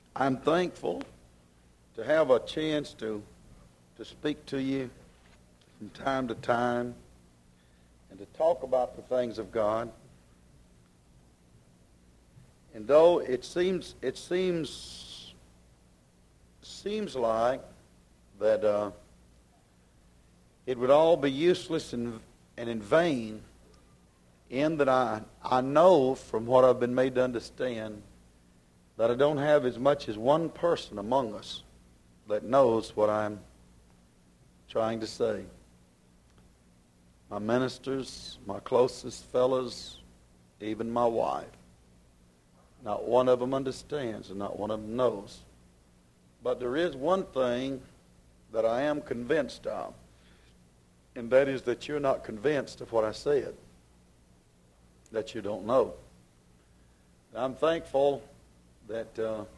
I'm thankful to have a chance to speak to you from time to time and to talk about the things of God. And though it seems like that it would all be useless and in vain, in that I know from what I've been made to understand that I don't have as much as one person among us that knows what I'm trying to say. My ministers, my closest fellows, even my wife. Not one of them understands and not one of them knows. But there is one thing that I am convinced of, and that is that you're not convinced of what I said, that you don't know. And I'm thankful that,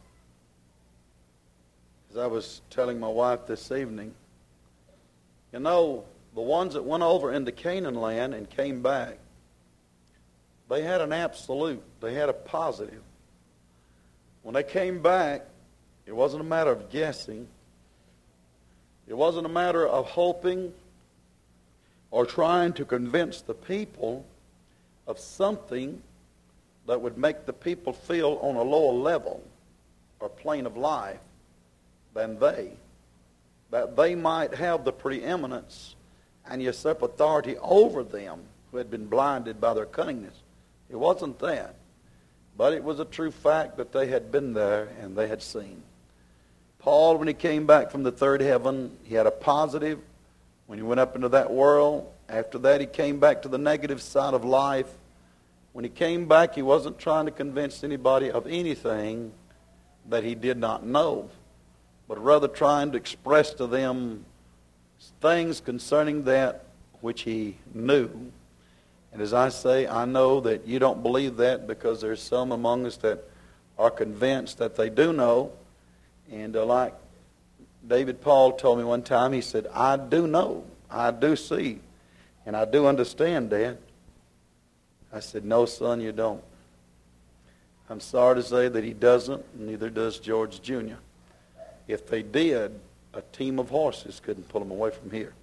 as I was telling my wife this evening, you know, the ones that went over into Canaan land and came back, they had an absolute, they had a positive. When they came back, it wasn't a matter of guessing. It wasn't a matter of hoping or trying to convince the people of something that would make the people feel on a lower level or plane of life than they. That they might have the preeminence and usurp authority over them who had been blinded by their cunningness. It wasn't that. But it was a true fact that they had been there and they had seen. Paul, when he came back from the third heaven, he had a positive. When he went up into that world, after that he came back to the negative side of life. When he came back, he wasn't trying to convince anybody of anything that he did not know, but rather trying to express to them things concerning that which he knew. And as I say, I know that you don't believe that because there's some among us that are convinced that they do know. And like David Paul told me one time, he said, I do know, I do see, and I do understand that. I said, no, son, you don't. I'm sorry to say that he doesn't, and neither does George Jr. If they did, a team of horses couldn't pull them away from here.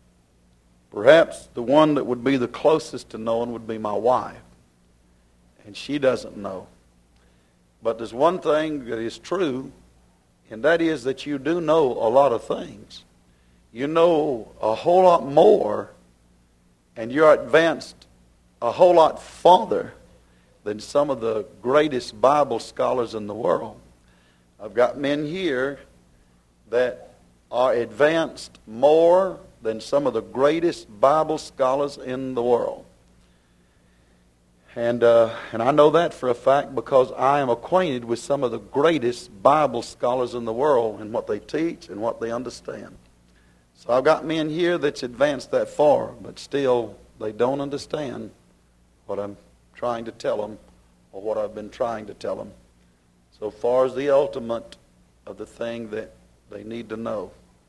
Perhaps the one that would be the closest to knowing would be my wife, and she doesn't know. But there's one thing that is true, and that is that you do know a lot of things. You know a whole lot more, and you're advanced a whole lot farther than some of the greatest Bible scholars in the world. I've got men here that are advanced more than some of the greatest Bible scholars in the world. And I know that for a fact because I am acquainted with some of the greatest Bible scholars in the world and what they teach and what they understand. So I've got men here that's advanced that far, but still they don't understand what I'm trying to tell them or what I've been trying to tell them so far as the ultimate of the thing that they need to know.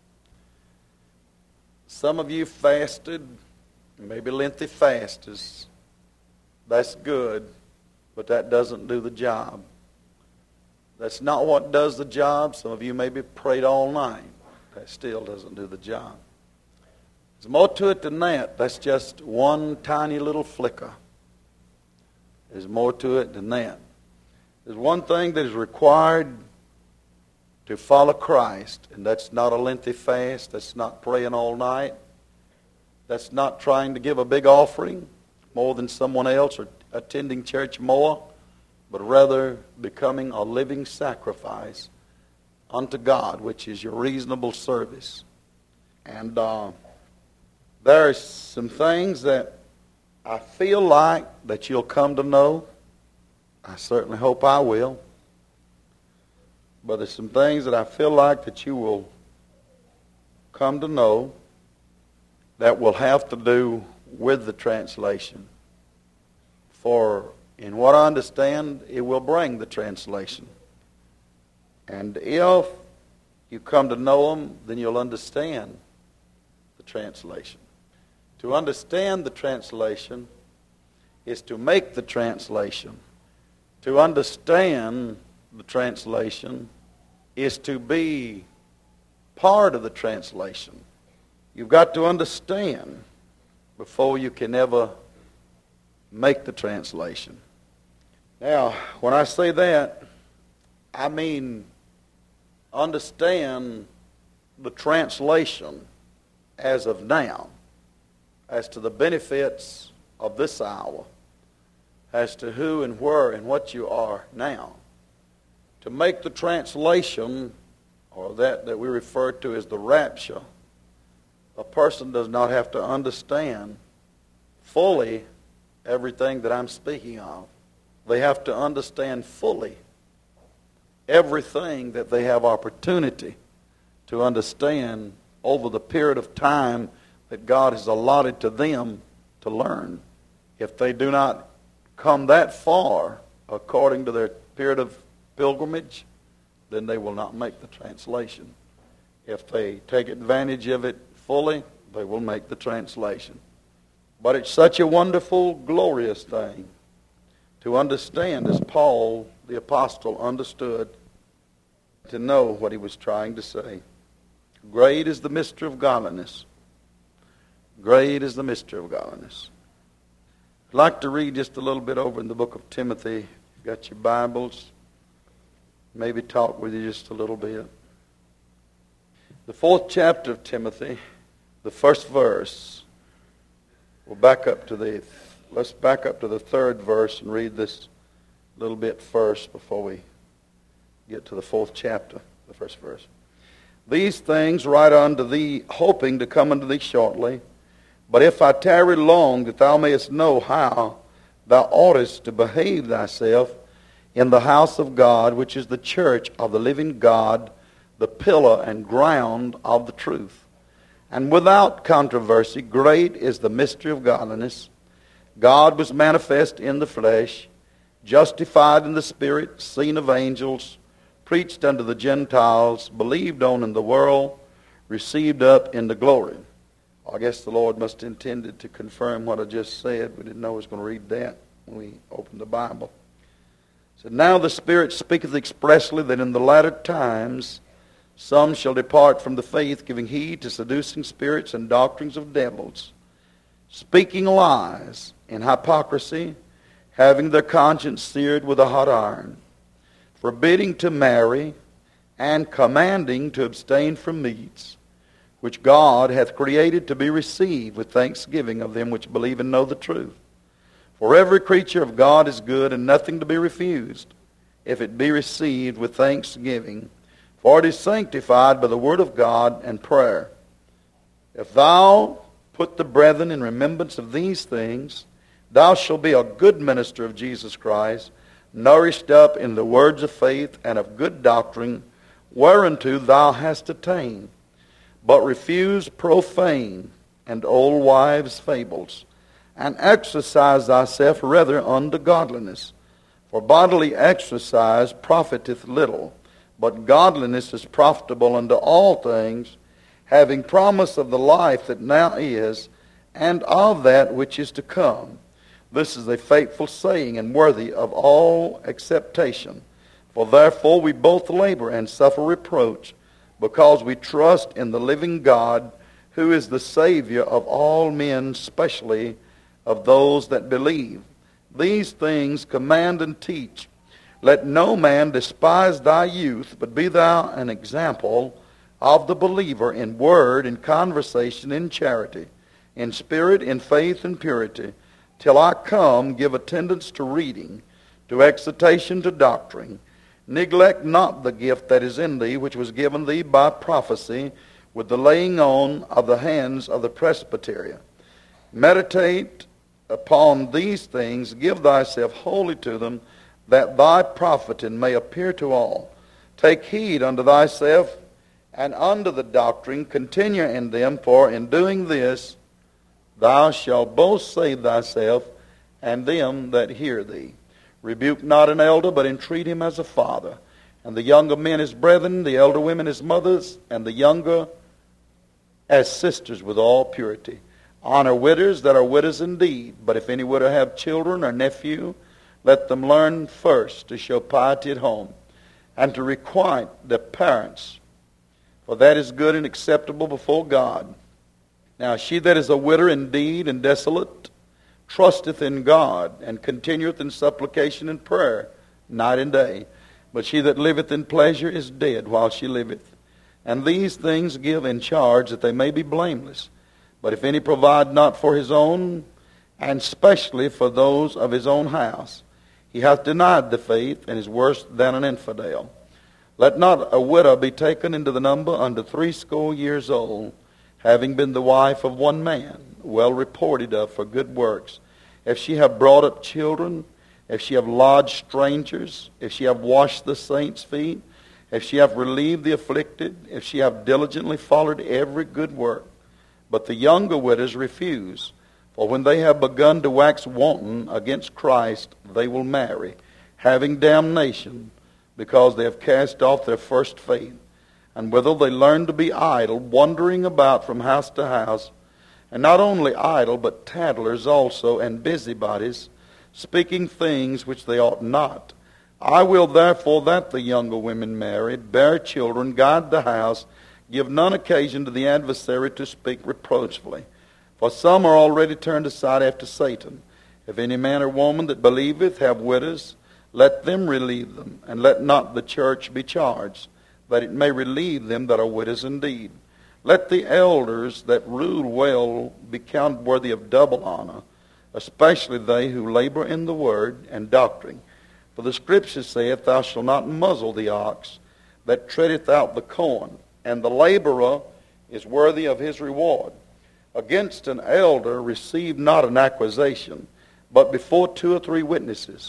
Some of you fasted, maybe lengthy fasts. That's good, but that doesn't do the job. That's not what does the job. Some of you maybe prayed all night. That still doesn't do the job. There's more to it than that. That's just one tiny little flicker. There's more to it than that. There's one thing that is required to follow Christ, and that's not a lengthy fast. That's not praying all night. That's not trying to give a big offering more than someone else or attending church more, but rather becoming a living sacrifice unto God, which is your reasonable service. And there are some things that I feel like that you'll come to know. I certainly hope I will. But there's some things that I feel like that you will come to know that will have to do with the translation. For in what I understand, it will bring the translation. And if you come to know them, then you'll understand the translation. To understand the translation is to make the translation. To understand the translation is to be part of the translation. You've got to understand before you can ever make the translation. Now, when I say that, I mean understand the translation as of now, as to the benefits of this hour, as to who and where and what you are now. To make the translation, or that we refer to as the rapture, a person does not have to understand fully everything that I'm speaking of. They have to understand fully everything that they have opportunity to understand over the period of time that God has allotted to them to learn. If they do not come that far according to their period of pilgrimage, then they will not make the translation. If they take advantage of it fully, they will make the translation. But it's such a wonderful, glorious thing to understand, as Paul the apostle understood, to know what he was trying to say. Great is the mystery of godliness. Great is the mystery of godliness. I'd like to read just a little bit over in the book of Timothy. If you've got your Bibles, maybe talk with you just a little bit. The 4th chapter of Timothy, the 1st verse. Let's back up to the 3rd verse and read this little bit first before we get to the 4th chapter, the 1st verse. These things write unto thee, hoping to come unto thee shortly. But if I tarry long, that thou mayest know how thou oughtest to behave thyself in the house of God, which is the church of the living God, the pillar and ground of the truth. And without controversy, great is the mystery of godliness. God was manifest in the flesh, justified in the spirit, seen of angels, preached unto the Gentiles, believed on in the world, received up into glory. I guess the Lord must have intended to confirm what I just said. We didn't know I was going to read that when we opened the Bible. It said, now the Spirit speaketh expressly that in the latter times some shall depart from the faith, giving heed to seducing spirits and doctrines of devils, speaking lies in hypocrisy, having their conscience seared with a hot iron, forbidding to marry, and commanding to abstain from meats, which God hath created to be received with thanksgiving of them which believe and know the truth. For every creature of God is good, and nothing to be refused, if it be received with thanksgiving. For it is sanctified by the word of God and prayer. If thou put the brethren in remembrance of these things, thou shalt be a good minister of Jesus Christ, nourished up in the words of faith and of good doctrine, whereunto thou hast attained. But refuse profane and old wives' fables, and exercise thyself rather unto godliness. For bodily exercise profiteth little, but godliness is profitable unto all things, having promise of the life that now is, and of that which is to come. This is a faithful saying, and worthy of all acceptation. For therefore we both labor and suffer reproach, because we trust in the living God, who is the Savior of all men, especially of those that believe. These things command and teach. Let no man despise thy youth, but be thou an example of the believer in word, in conversation, in charity, in spirit, in faith, and purity. Till I come, give attendance to reading, to exhortation, to doctrine. Neglect not the gift that is in thee, which was given thee by prophecy, with the laying on of the hands of the presbytery. Meditate upon these things, give thyself wholly to them, that thy profiting may appear to all. Take heed unto thyself and unto the doctrine, continue in them, for in doing this thou shalt both save thyself and them that hear thee. Rebuke not an elder, but entreat him as a father, and the younger men as brethren, the elder women as mothers, and the younger as sisters with all purity. Honor widows that are widows indeed, but if any widow have children or nephew, let them learn first to show piety at home, and to requite the parents, for that is good and acceptable before God. Now she that is a widow indeed and desolate trusteth in God, and continueth in supplication and prayer night and day. But she that liveth in pleasure is dead while she liveth. And these things give in charge, that they may be blameless. But if any provide not for his own, and specially for those of his own house, he hath denied the faith, and is worse than an infidel. Let not a widow be taken into the number under 80 years old, having been the wife of one man, well reported of for good works. If she have brought up children, if she have lodged strangers, if she have washed the saints' feet, if she have relieved the afflicted, if she have diligently followed every good work. But the younger widows refuse, for when they have begun to wax wanton against Christ, they will marry, having damnation, because they have cast off their first faith. And withal they learn to be idle, wandering about from house to house, and not only idle, but tattlers also, and busybodies, speaking things which they ought not. I will therefore that the younger women marry, bear children, guide the house, give none occasion to the adversary to speak reproachfully. For some are already turned aside after Satan. If any man or woman that believeth have widows, let them relieve them, and let not the church be charged, that it may relieve them that are widows indeed. Let the elders that rule well be counted worthy of double honor, especially they who labor in the word and doctrine. For the Scripture saith, Thou shalt not muzzle the ox that treadeth out the corn, and the laborer is worthy of his reward. Against an elder receive not an accusation, but before 2 or 3 witnesses.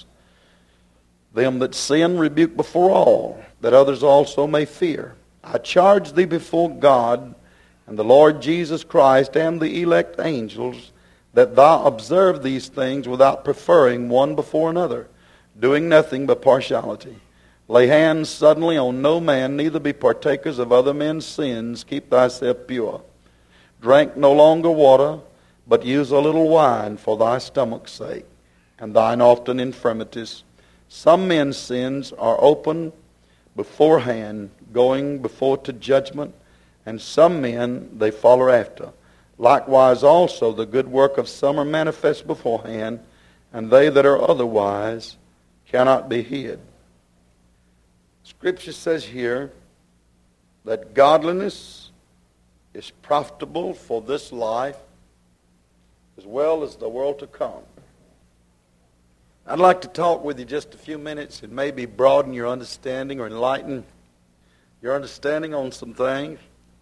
Them that sin rebuke before all, that others also may fear. I charge thee before God and the Lord Jesus Christ and the elect angels, that thou observe these things without preferring one before another, doing nothing but partiality. Lay hands suddenly on no man, neither be partakers of other men's sins. Keep thyself pure. Drink no longer water, but use a little wine for thy stomach's sake, and thine often infirmities. Some men's sins are open beforehand, going before to judgment, and some men they follow after. Likewise also the good work of some are manifest beforehand, and they that are otherwise cannot be hid. Scripture says here that godliness is profitable for this life as well as the world to come. I'd like to talk with you just a few minutes and maybe broaden your understanding or enlighten your understanding on some things.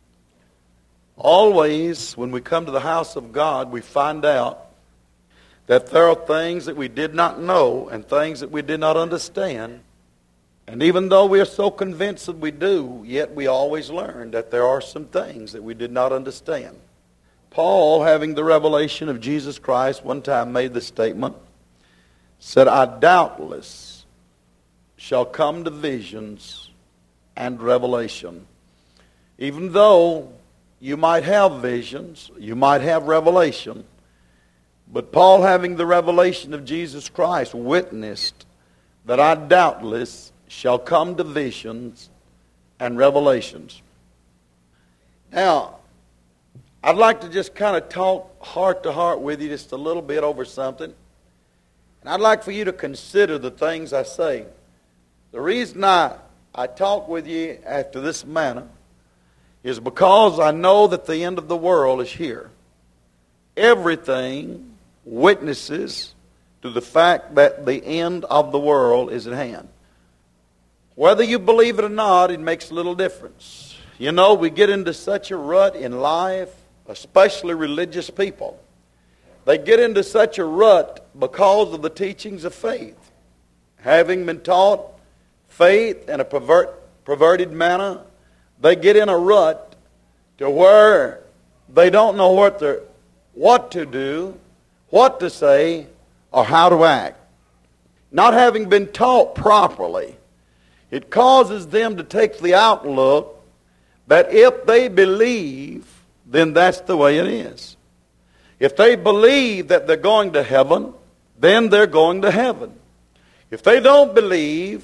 Always, when we come to the house of God, we find out that there are things that we did not know and things that we did not understand. And even though we are so convinced that we do, yet we always learn that there are some things that we did not understand. Paul, having the revelation of Jesus Christ, one time made the statement, said, I doubtless shall come to visions and revelation. Even though you might have visions, you might have revelation, but Paul, having the revelation of Jesus Christ, witnessed that I doubtless shall come to visions and revelations. Now, I'd like to just kind of talk heart to heart with you just a little bit over something. And I'd like for you to consider the things I say. The reason I talk with you after this manner is because I know that the end of the world is here. Everything witnesses to the fact that the end of the world is at hand. Whether you believe it or not, it makes little difference. You know, we get into such a rut in life, especially religious people. They get into such a rut because of the teachings of faith. Having been taught faith in a perverted manner, they get in a rut to where they don't know what to do, what to say, or how to act. Not having been taught properly, it causes them to take the outlook that if they believe, then that's the way it is. If they believe that they're going to heaven, then they're going to heaven. If they don't believe,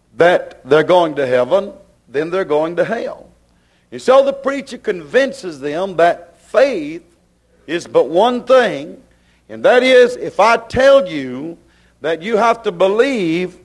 that they're going to heaven, then they're going to hell. And so the preacher convinces them that faith is but one thing, and that is, if I tell you that you have to believe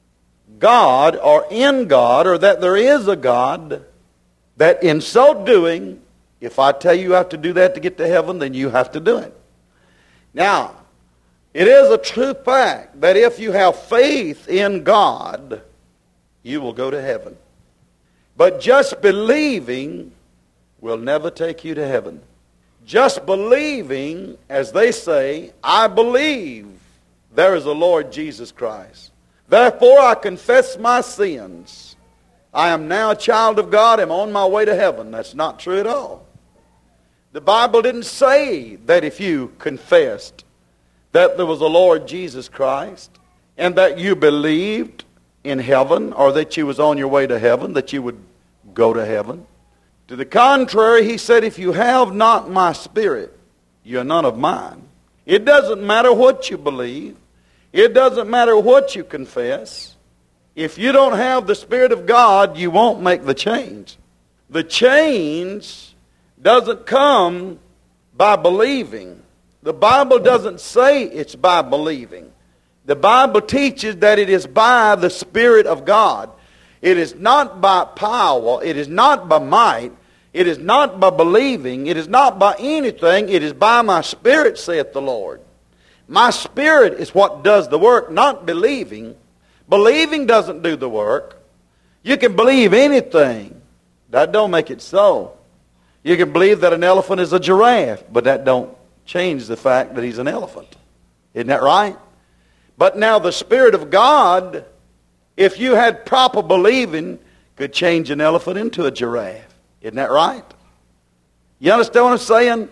God or in God, or that there is a God, that in so doing, if I tell you have to do that to get to heaven, then you have to do it. Now, it is a true fact that if you have faith in God, you will go to heaven. But just believing will never take you to heaven. Just believing, as they say, I believe there is a Lord Jesus Christ. Therefore I confess my sins. I am now a child of God. I'm on my way to heaven. That's not true at all. The Bible didn't say that if you confessed that there was a Lord Jesus Christ and that you believed in heaven, or that you was on your way to heaven, that you would go to heaven. To the contrary, he said, if you have not my Spirit, you're none of mine. It doesn't matter what you believe. It doesn't matter what you confess. If you don't have the Spirit of God, you won't make the change. The change doesn't come by believing. The Bible doesn't say it's by believing. The Bible teaches that it is by the Spirit of God. It is not by power. It is not by might. It is not by believing. It is not by anything. It is by my Spirit, saith the Lord. My Spirit is what does the work, not believing. Believing doesn't do the work. You can believe anything. That don't make it so. You can believe that an elephant is a giraffe, but that don't change the fact that he's an elephant. Isn't that right? But now the Spirit of God, if you had proper believing, could change an elephant into a giraffe. Isn't that right? You understand what I'm saying? Amen.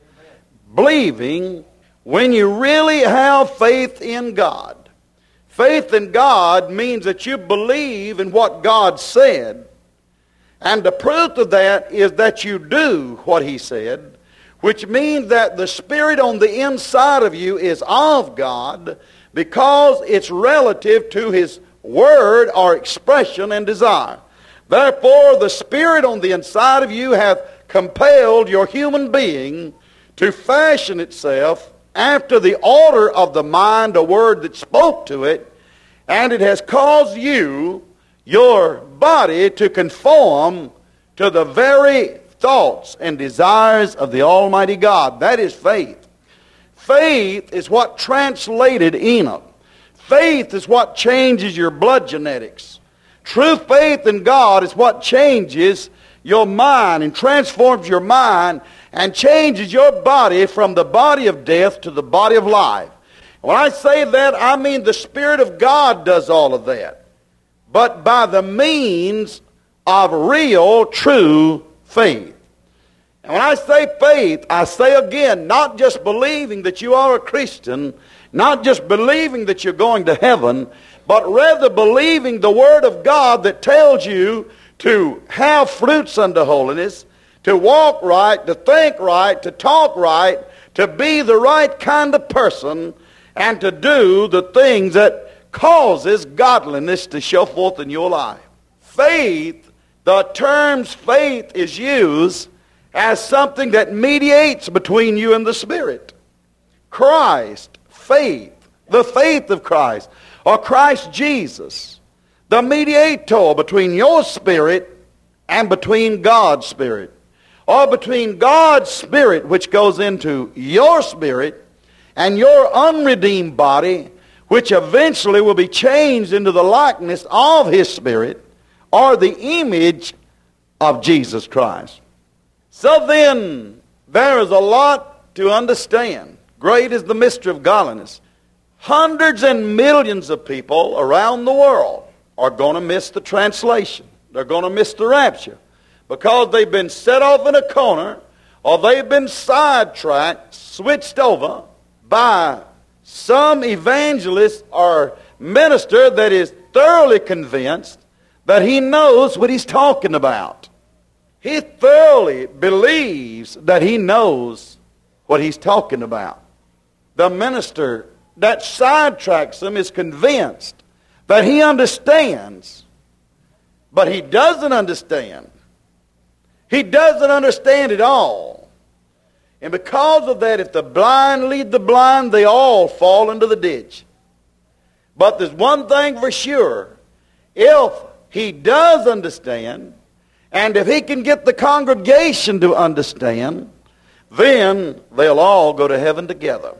Believing, when you really have faith in God. Faith in God means that you believe in what God said. And the proof of that is that you do what He said, which means that the Spirit on the inside of you is of God because it's relative to His word or expression and desire. Therefore, the Spirit on the inside of you hath compelled your human being to fashion itself after the order of the mind, a word that spoke to it, and it has caused you, your body, to conform to the very thoughts and desires of the Almighty God. That is faith. Faith is what translated Enoch. Faith is what changes your blood genetics. True faith in God is what changes your mind and transforms your mind and changes your body from the body of death to the body of life. When I say that, I mean the Spirit of God does all of that, but by the means of real, true faith. And when I say faith, I say again, not just believing that you are a Christian, not just believing that you're going to heaven, but rather believing the Word of God that tells you to have fruits unto holiness, to walk right, to think right, to talk right, to be the right kind of person, and to do the things that causes godliness to show forth in your life. Faith, the terms faith is used as something that mediates between you and the Spirit. Christ, faith, the faith of Christ, or Christ Jesus, the mediator between your spirit and between God's Spirit, or between God's Spirit, which goes into your spirit, and your unredeemed body, which eventually will be changed into the likeness of His Spirit, or the image of Jesus Christ. So then, there is a lot to understand. Great is the mystery of godliness. Hundreds and millions of people around the world are going to miss the translation. They're going to miss the rapture because they've been set off in a corner, or they've been sidetracked, switched over by some evangelist or minister that is thoroughly convinced that he knows what he's talking about. He thoroughly believes that he knows what he's talking about. The minister that sidetracks them is convinced that he understands, but he doesn't understand. He doesn't understand it all. And because of that, if the blind lead the blind, they all fall into the ditch. But there's one thing for sure. If he does understand, and if he can get the congregation to understand, then they'll all go to heaven together.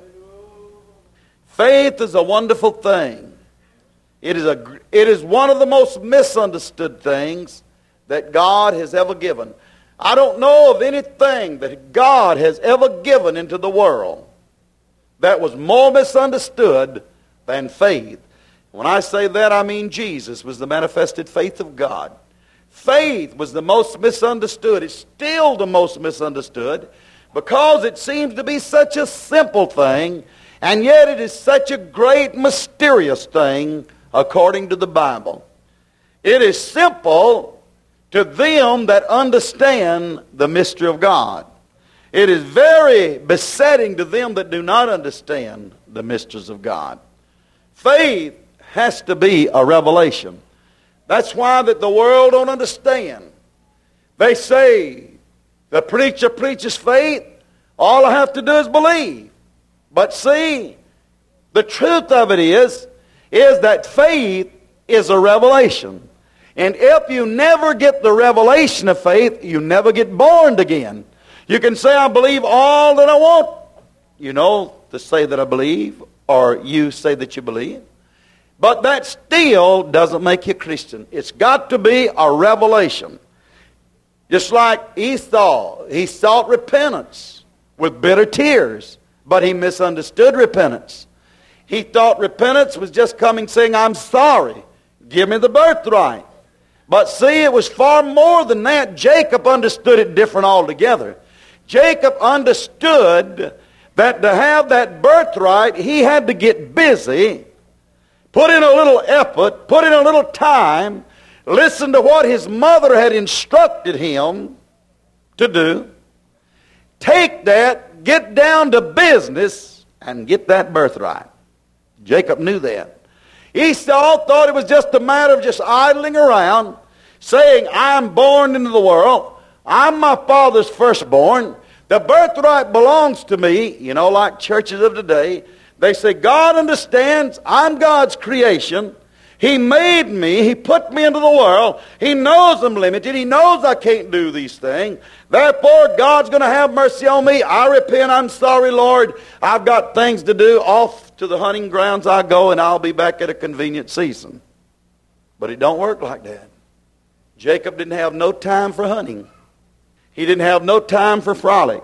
Faith is a wonderful thing. It is one of the most misunderstood things that God has ever given. I don't know of anything that God has ever given into the world that was more misunderstood than faith. When I say that, I mean Jesus was the manifested faith of God. Faith was the most misunderstood. It's still the most misunderstood because it seems to be such a simple thing, and yet it is such a great, mysterious thing according to the Bible. It is simple to them that understand the mystery of God. It is very besetting to them that do not understand the mysteries of God. Faith has to be a revelation. That's why that the world don't understand. They say, the preacher preaches faith, all I have to do is believe. But see, the truth of it is that faith is a revelation. And if you never get the revelation of faith, you never get born again. You can say, I believe all that I want, to say that I believe, or you say that you believe. But that still doesn't make you a Christian. It's got to be a revelation. Just like Esau, he sought repentance with bitter tears, but he misunderstood repentance. He thought repentance was just coming saying, I'm sorry, give me the birthright. But see, it was far more than that. Jacob understood it different altogether. Jacob understood that to have that birthright, he had to get busy, put in a little effort, put in a little time, listen to what his mother had instructed him to do, take that, get down to business, and get that birthright. Jacob knew that. Esau thought it was just a matter of just idling around, saying, I'm born into the world, I'm my father's firstborn, the birthright belongs to me. Like churches of today, they say, God understands, I'm God's creation. He made me, He put me into the world, He knows I'm limited, He knows I can't do these things. Therefore, God's going to have mercy on me. I repent, I'm sorry, Lord. I've got things to do. Off to the hunting grounds I go, and I'll be back at a convenient season. But it don't work like that. Jacob didn't have no time for hunting. He didn't have no time for frolic.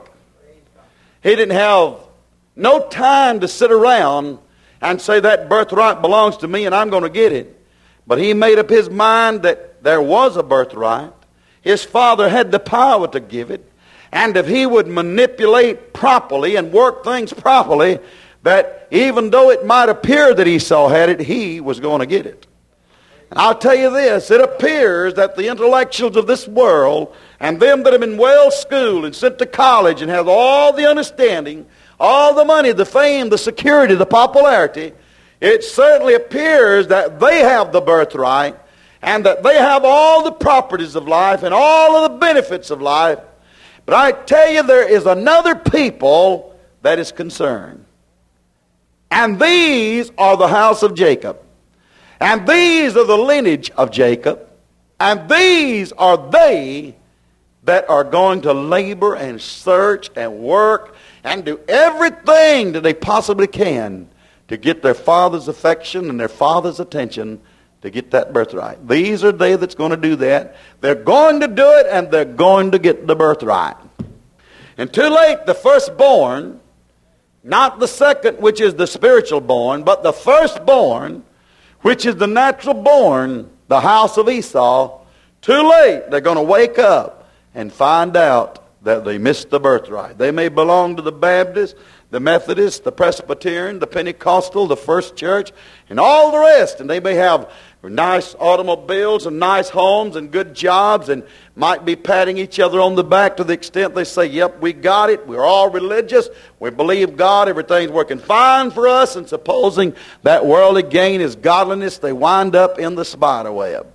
He didn't have no time to sit around and say that birthright belongs to me and I'm going to get it. But he made up his mind that there was a birthright. His father had the power to give it. And if he would manipulate properly and work things properly, that even though it might appear that Esau had it, he was going to get it. And I'll tell you this, it appears that the intellectuals of this world and them that have been well schooled and sent to college and have all the understanding, all the money, the fame, the security, the popularity, it certainly appears that they have the birthright and that they have all the properties of life and all of the benefits of life. But I tell you, there is another people that is concerned. And these are the house of Jacob. And these are the lineage of Jacob. And these are they that are going to labor and search and work and do everything that they possibly can to get their father's affection and their father's attention to get that birthright. These are they that's going to do that. They're going to do it, and they're going to get the birthright. And too late, the firstborn, not the second, which is the spiritual born, but the firstborn, which is the natural born, the house of Esau, too late, they're going to wake up and find out that they missed the birthright. They may belong to the Baptist, the Methodist, the Presbyterian, the Pentecostal, the First Church, and all the rest. And they may have with nice automobiles and nice homes and good jobs, and might be patting each other on the back to the extent they say, yep, we got it, we're all religious, we believe God, everything's working fine for us, and supposing that worldly gain is godliness, they wind up in the spider web.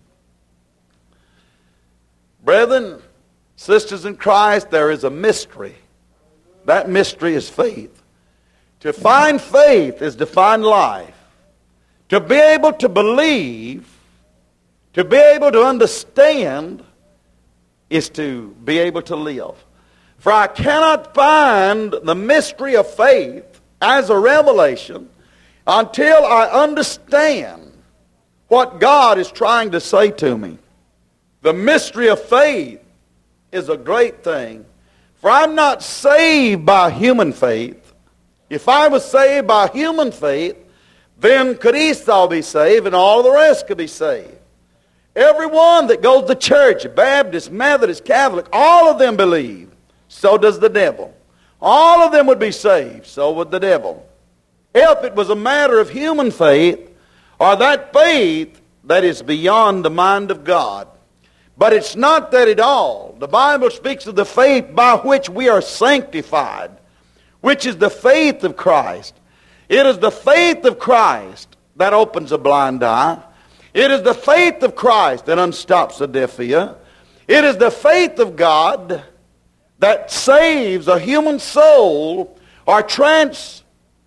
Brethren, sisters in Christ, there is a mystery. That mystery is faith. To find faith is to find life. To be able to believe, to be able to understand, is to be able to live. For I cannot find the mystery of faith as a revelation until I understand what God is trying to say to me. The mystery of faith is a great thing. For I'm not saved by human faith. If I was saved by human faith, then could Esau be saved and all the rest could be saved. Everyone that goes to church, Baptist, Methodist, Catholic, all of them believe. So does the devil. All of them would be saved. So would the devil. If it was a matter of human faith, or that faith that is beyond the mind of God. But it's not that at all. The Bible speaks of the faith by which we are sanctified, which is the faith of Christ. It is the faith of Christ that opens a blind eye. It is the faith of Christ that unstops a deaf ear. It is the faith of God that saves a human soul or transformates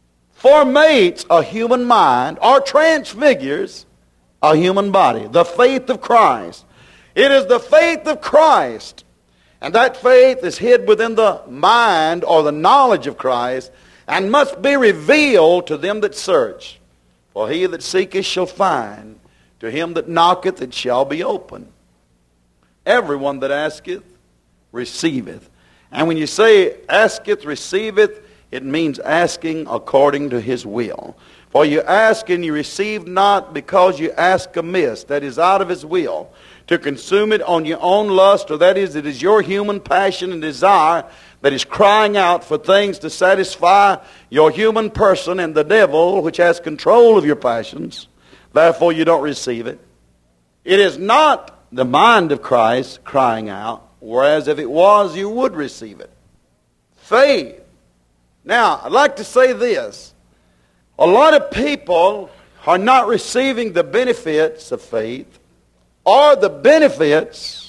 a human mind or transfigures a human body. The faith of Christ. It is the faith of Christ. And that faith is hid within the mind or the knowledge of Christ and must be revealed to them that search. For he that seeketh shall find. To him that knocketh it shall be opened. Everyone that asketh, receiveth. And when you say asketh, receiveth, it means asking according to his will. For you ask and you receive not because you ask amiss, that is out of his will, to consume it on your own lust, or that is, it is your human passion and desire that is crying out for things to satisfy your human person and the devil, which has control of your passions. Therefore you don't receive it. It is not the mind of Christ crying out, whereas if it was, you would receive it. Faith. Now, I'd like to say this. A lot of people are not receiving the benefits of faith or the benefits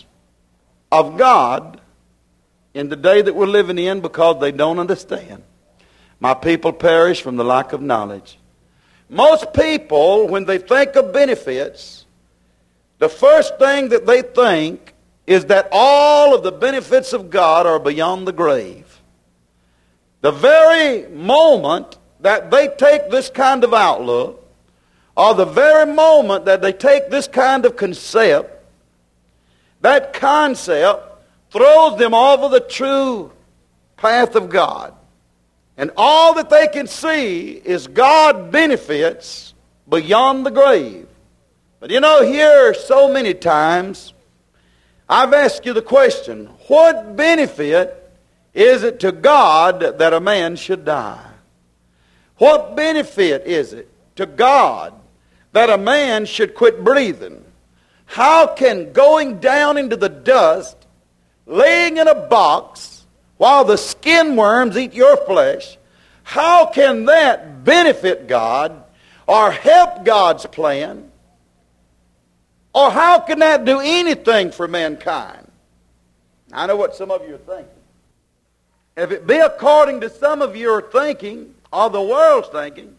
of God in the day that we're living in because they don't understand. My people perish from the lack of knowledge. Most people, when they think of benefits, the first thing that they think is that all of the benefits of God are beyond the grave. The very moment that they take this kind of outlook, or the very moment that they take this kind of concept, that concept throws them over the true path of God. And all that they can see is God benefits beyond the grave. But you know, here so many times, I've asked you the question, what benefit is it to God that a man should die? What benefit is it to God that a man should quit breathing? How can going down into the dust, laying in a box, while the skin worms eat your flesh, how can that benefit God or help God's plan? Or how can that do anything for mankind? I know what some of you are thinking. If it be according to some of your thinking, or the world's thinking,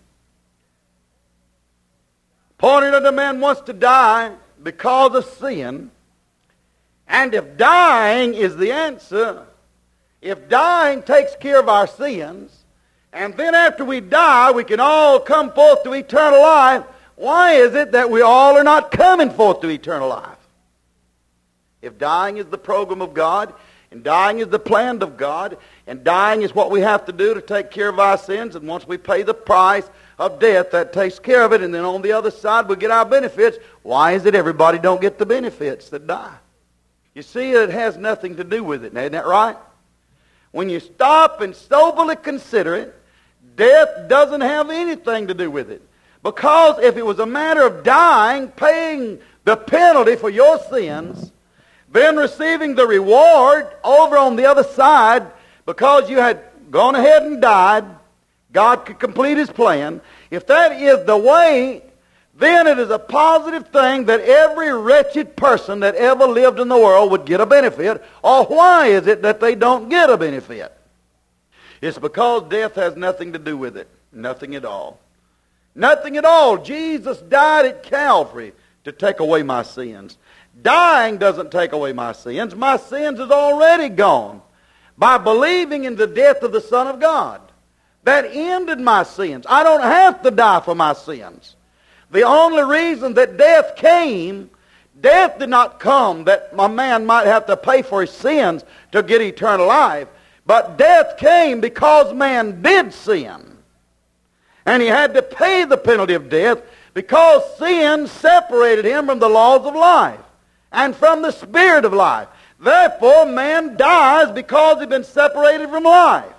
pointing that a man wants to die because of sin, and if dying is the answer, if dying takes care of our sins, and then after we die we can all come forth to eternal life, why is it that we all are not coming forth to eternal life? If dying is the program of God, and dying is the plan of God, and dying is what we have to do to take care of our sins, and once we pay the price of death, that takes care of it, and then on the other side we get our benefits, why is it everybody don't get the benefits that die? You see, it has nothing to do with it, isn't that right? When you stop and soberly consider it, death doesn't have anything to do with it. Because if it was a matter of dying, paying the penalty for your sins, then receiving the reward over on the other side, because you had gone ahead and died, God could complete His plan. If that is the way, then it is a positive thing that every wretched person that ever lived in the world would get a benefit. Or why is it that they don't get a benefit? It's because death has nothing to do with it. Nothing at all. Nothing at all. Jesus died at Calvary to take away my sins. Dying doesn't take away my sins. My sins is already gone by believing in the death of the Son of God. That ended my sins. I don't have to die for my sins. The only reason that death came, death did not come that a man might have to pay for his sins to get eternal life. But death came because man did sin. And he had to pay the penalty of death because sin separated him from the laws of life and from the spirit of life. Therefore, man dies because he's been separated from life.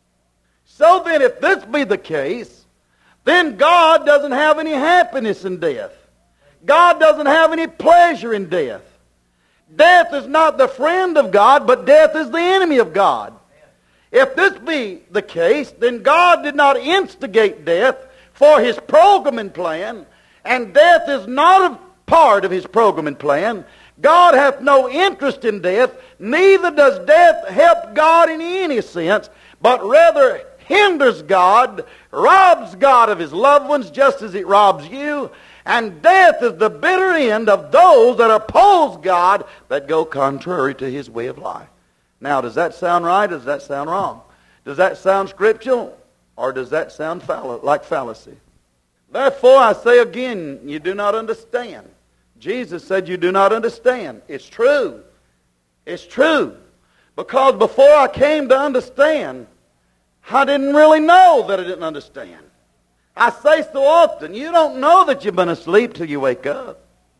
So then, if this be the case, then God doesn't have any happiness in death. God doesn't have any pleasure in death. Death is not the friend of God, but death is the enemy of God. If this be the case, then God did not instigate death for His programming plan, and death is not a part of His programming plan. God hath no interest in death, neither does death help God in any sense, but rather hinders God, robs God of His loved ones just as it robs you, and death is the bitter end of those that oppose God, that go contrary to His way of life. Now, does that sound right or does that sound wrong? Does that sound scriptural or does that sound like fallacy? Therefore, I say again, you do not understand. Jesus said you do not understand. It's true. It's true. Because before I came to understand, I didn't really know that I didn't understand. I say so often, you don't know that you've been asleep till you wake up.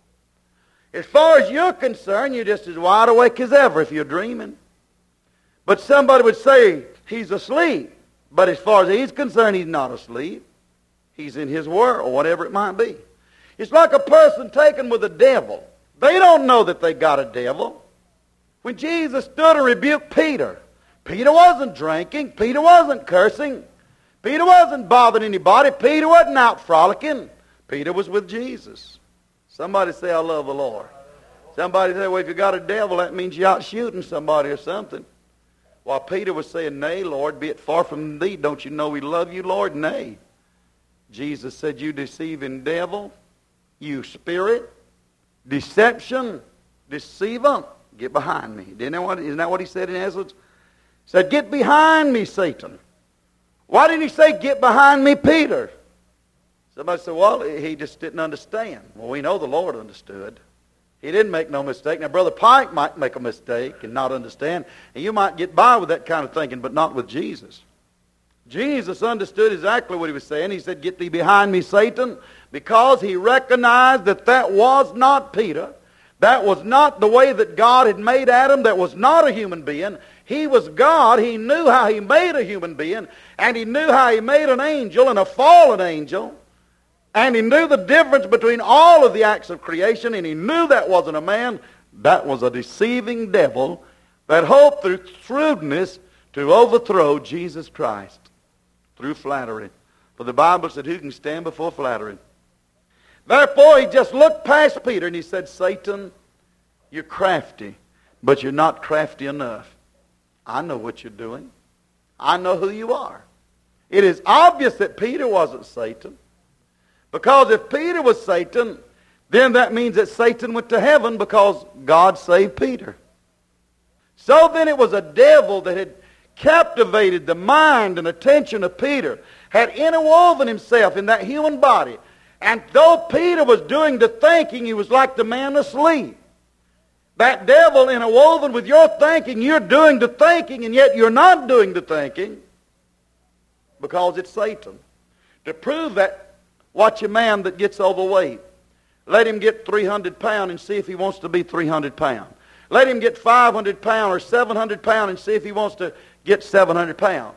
As far as you're concerned, you're just as wide awake as ever if you're dreaming. But somebody would say he's asleep. But as far as he's concerned, he's not asleep. He's in his world, whatever it might be. It's like a person taken with a devil. They don't know that they got a devil. When Jesus stood and rebuked Peter, Peter wasn't drinking. Peter wasn't cursing. Peter wasn't bothering anybody. Peter wasn't out frolicking. Peter was with Jesus. Somebody say, I love the Lord. Somebody say, well, if you got a devil, that means you're out shooting somebody or something. While Peter was saying, nay, Lord, be it far from thee. Don't you know we love you, Lord? Nay. Jesus said, you deceiving devil, you spirit, deception, deceiver, get behind me. Isn't that what he said in Ezra? He said, get behind me, Satan. Why didn't he say, get behind me, Peter? Somebody said, well, he just didn't understand. Well, we know the Lord understood. He didn't make no mistake. Now, Brother Pike might make a mistake and not understand, and you might get by with that kind of thinking, but not with Jesus. Jesus understood exactly what he was saying. He said, get thee behind me, Satan, because he recognized that that was not Peter. That was not the way that God had made Adam. That was not a human being. He was God. He knew how he made a human being, and he knew how he made an angel and a fallen angel. And he knew the difference between all of the acts of creation, and he knew that wasn't a man. That was a deceiving devil that hoped through shrewdness to overthrow Jesus Christ through flattery. For the Bible said, who can stand before flattery? Therefore, he just looked past Peter and he said, Satan, you're crafty, but you're not crafty enough. I know what you're doing. I know who you are. It is obvious that Peter wasn't Satan. Because if Peter was Satan, then that means that Satan went to heaven because God saved Peter. So then it was a devil that had captivated the mind and attention of Peter, had interwoven himself in that human body. And though Peter was doing the thinking, he was like the man asleep. That devil interwoven with your thinking, you're doing the thinking, and yet you're not doing the thinking because it's Satan. To prove that, watch a man that gets overweight. Let him get 300 pounds and see if he wants to be 300 pounds. Let him get 500 pounds or 700 pounds and see if he wants to get 700 pounds.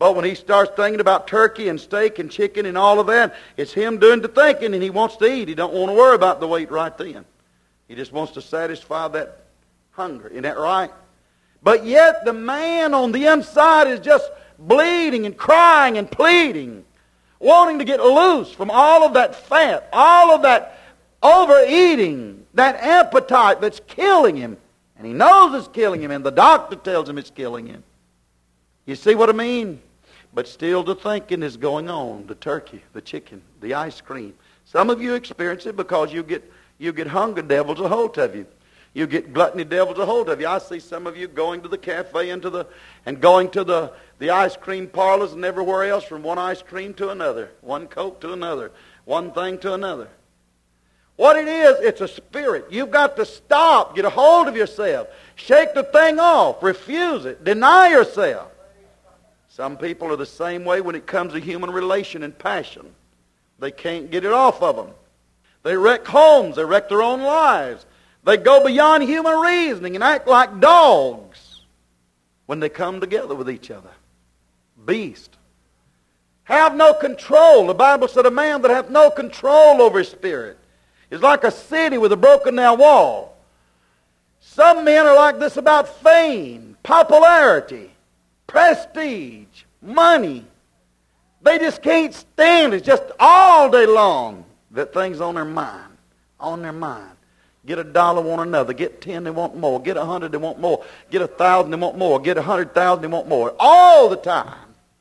But when he starts thinking about turkey and steak and chicken and all of that, it's him doing the thinking, and he wants to eat. He don't want to worry about the weight right then. He just wants to satisfy that hunger. Isn't that right? But yet the man on the inside is just bleeding and crying and pleading, wanting to get loose from all of that fat, all of that overeating, that appetite that's killing him. And he knows it's killing him, and the doctor tells him it's killing him. You see what I mean? But still the thinking is going on. The turkey, the chicken, the ice cream. Some of you experience it because you get hunger devils a hold of you. You get gluttony devils a hold of you. I see some of you going to the cafe and going to the ice cream parlors and everywhere else, from one ice cream to another, one Coke to another, one thing to another. What it is, it's a spirit. You've got to stop, get a hold of yourself, shake the thing off, refuse it, deny yourself. Some people are the same way when it comes to human relation and passion. They can't get it off of them. They wreck homes, they wreck their own lives. They go beyond human reasoning and act like dogs when they come together with each other. Beast. Have no control. The Bible said a man that hath no control over his spirit is like a city with a broken down wall. Some men are like this about fame, popularity, prestige, money. They just can't stand it. It's just all day long that things on their mind. On their mind. Get $1, want another. Get 10, they want more. Get 100, they want more. Get 1,000, they want more. Get 100,000, they want more. All the time.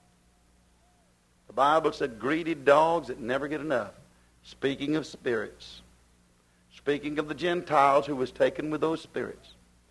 The Bible said greedy dogs that never get enough. Speaking of spirits. Speaking of the Gentiles who was taken with those spirits.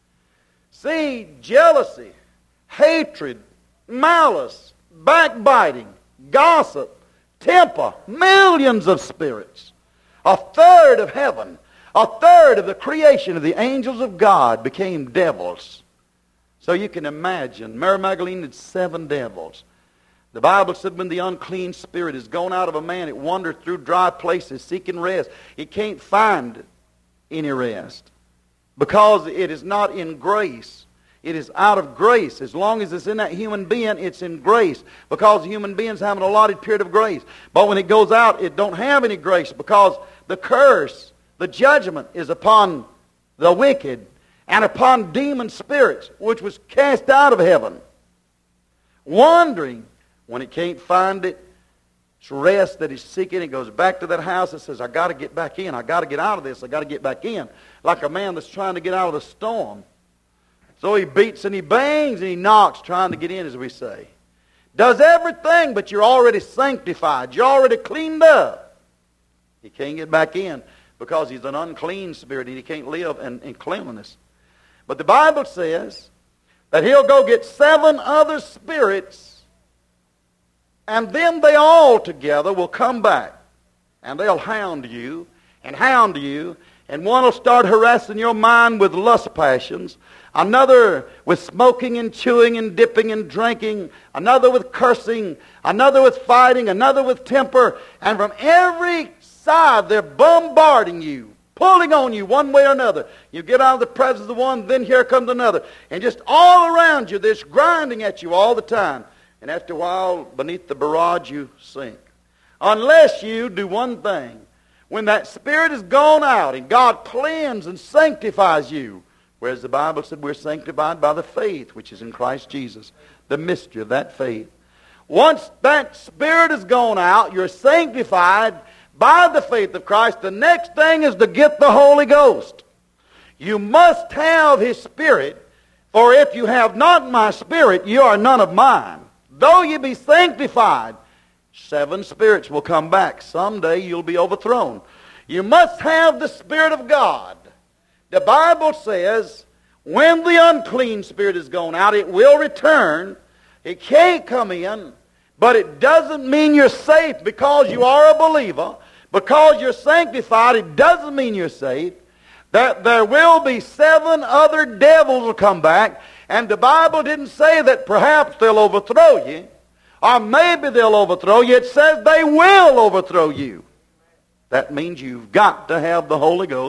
See, jealousy, hatred, malice, backbiting, gossip, temper, millions of spirits. A third of heaven, a third of the creation of the angels of God became devils. So you can imagine, Mary Magdalene had 7 devils. The Bible said when the unclean spirit is gone out of a man, it wanders through dry places seeking rest. It can't find any rest because it is not in grace. It is out of grace. As long as it's in that human being, it's in grace because the human beings have an allotted period of grace. But when it goes out, it don't have any grace because the curse, the judgment is upon the wicked and upon demon spirits, which was cast out of heaven. Wandering, when it can't find its rest that it's seeking, it goes back to that house and says, I got to get back in. I got to get out of this. I got to get back in. Like a man that's trying to get out of the storm. So he beats and he bangs and he knocks trying to get in, as we say. Does everything, but you're already sanctified. You're already cleaned up. He can't get back in because he's an unclean spirit and he can't live in cleanliness. But the Bible says that he'll go get 7 other spirits, and then they all together will come back. And they'll hound you, and one will start harassing your mind with lust passions, another with smoking and chewing and dipping and drinking, another with cursing, another with fighting, another with temper, and from every side they're bombarding you, pulling on you one way or another. You get out of the presence of one, then here comes another. And just all around you, they're grinding at you all the time. And after a while, beneath the barrage, you sink. Unless you do one thing. When that spirit is gone out and God cleanses and sanctifies you, whereas the Bible said we're sanctified by the faith which is in Christ Jesus, the mystery of that faith. Once that spirit is gone out, you're sanctified by the faith of Christ. The next thing is to get the Holy Ghost. You must have His Spirit, for if you have not my Spirit, you are none of mine. Though you be sanctified, 7 spirits will come back. Someday you'll be overthrown. You must have the Spirit of God. The Bible says when the unclean spirit is gone out, it will return. It can't come in, but it doesn't mean you're safe because you are a believer. Because you're sanctified, it doesn't mean you're safe. That there will be 7 other devils will come back, and the Bible didn't say that perhaps they'll overthrow you, or maybe they'll overthrow you. It says they will overthrow you. That means you've got to have the Holy Ghost.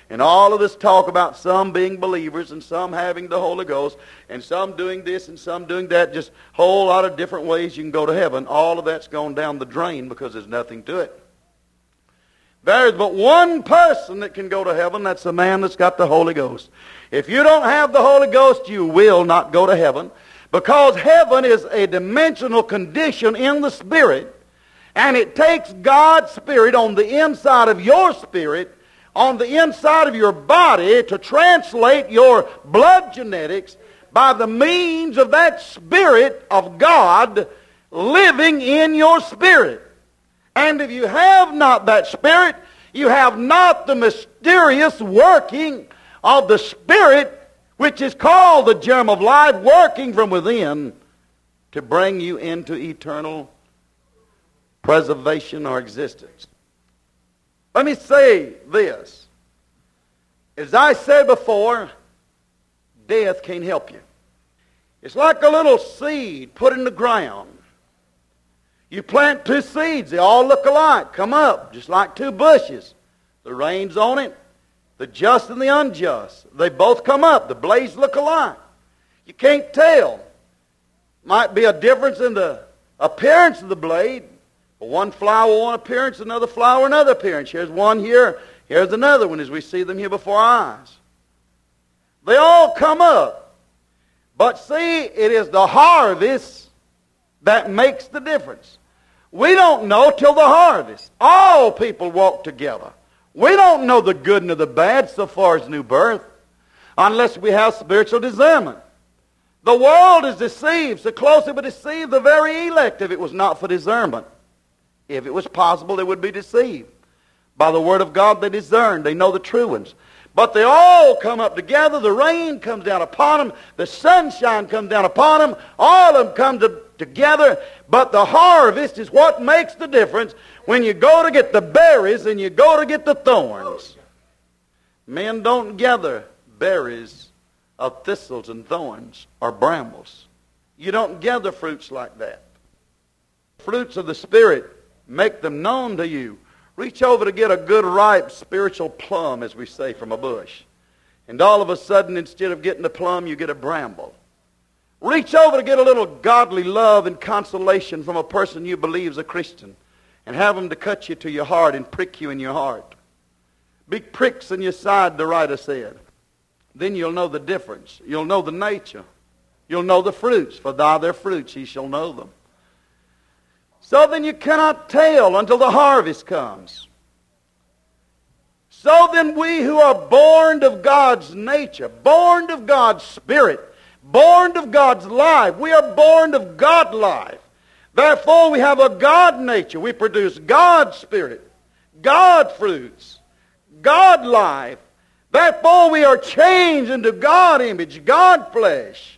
and all of this talk about some being believers and some having the Holy Ghost and some doing this and some doing that, just a whole lot of different ways you can go to heaven, all of that's gone down the drain because there's nothing to it. There's but one person that can go to heaven. That's the man that's got the Holy Ghost. If you don't have the Holy Ghost, you will not go to heaven, because heaven is a dimensional condition in the Spirit, and it takes God's Spirit on the inside of your spirit, on the inside of your body, to translate your blood genetics by the means of that Spirit of God living in your spirit. And if you have not that Spirit, you have not the mysterious working of the Spirit, which is called the germ of life, working from within to bring you into eternal preservation or existence. Let me say this. As I said before, death can't help you. It's like a little seed put in the ground. You plant two seeds, they all look alike, come up, just like two bushes. The rain's on it, the just and the unjust. They both come up, the blades look alike. You can't tell. Might be a difference in the appearance of the blade. One flower one appearance, another flower another appearance. Here's one here, here's another one as we see them here before our eyes. They all come up. But see, it is the harvest that makes the difference. We don't know till the harvest. All people walk together. We don't know the good and the bad so far as new birth, unless we have spiritual discernment. The world is deceived, so closely would deceive the very elect if it was not for discernment. If it was possible, they would be deceived. By the Word of God they discern, they know the true ones. But they all come up together, the rain comes down upon them, the sunshine comes down upon them, all of them come together, but the harvest is what makes the difference when you go to get the berries and you go to get the thorns. Men don't gather berries of thistles and thorns or brambles. You don't gather fruits like that. Fruits of the Spirit, make them known to you. Reach over to get a good ripe spiritual plum, as we say, from a bush. And all of a sudden, instead of getting a plum, you get a bramble. Reach over to get a little godly love and consolation from a person you believe is a Christian, and have them to cut you to your heart and prick you in your heart. Big pricks in your side, the writer said. Then you'll know the difference. You'll know the nature. You'll know the fruits. For by their fruits ye shall know them. So then you cannot tell until the harvest comes. So then we who are born of God's nature, born of God's Spirit, born of God's life, we are born of God life. Therefore we have a God nature. We produce God's Spirit, God fruits, God life. Therefore we are changed into God image, God flesh.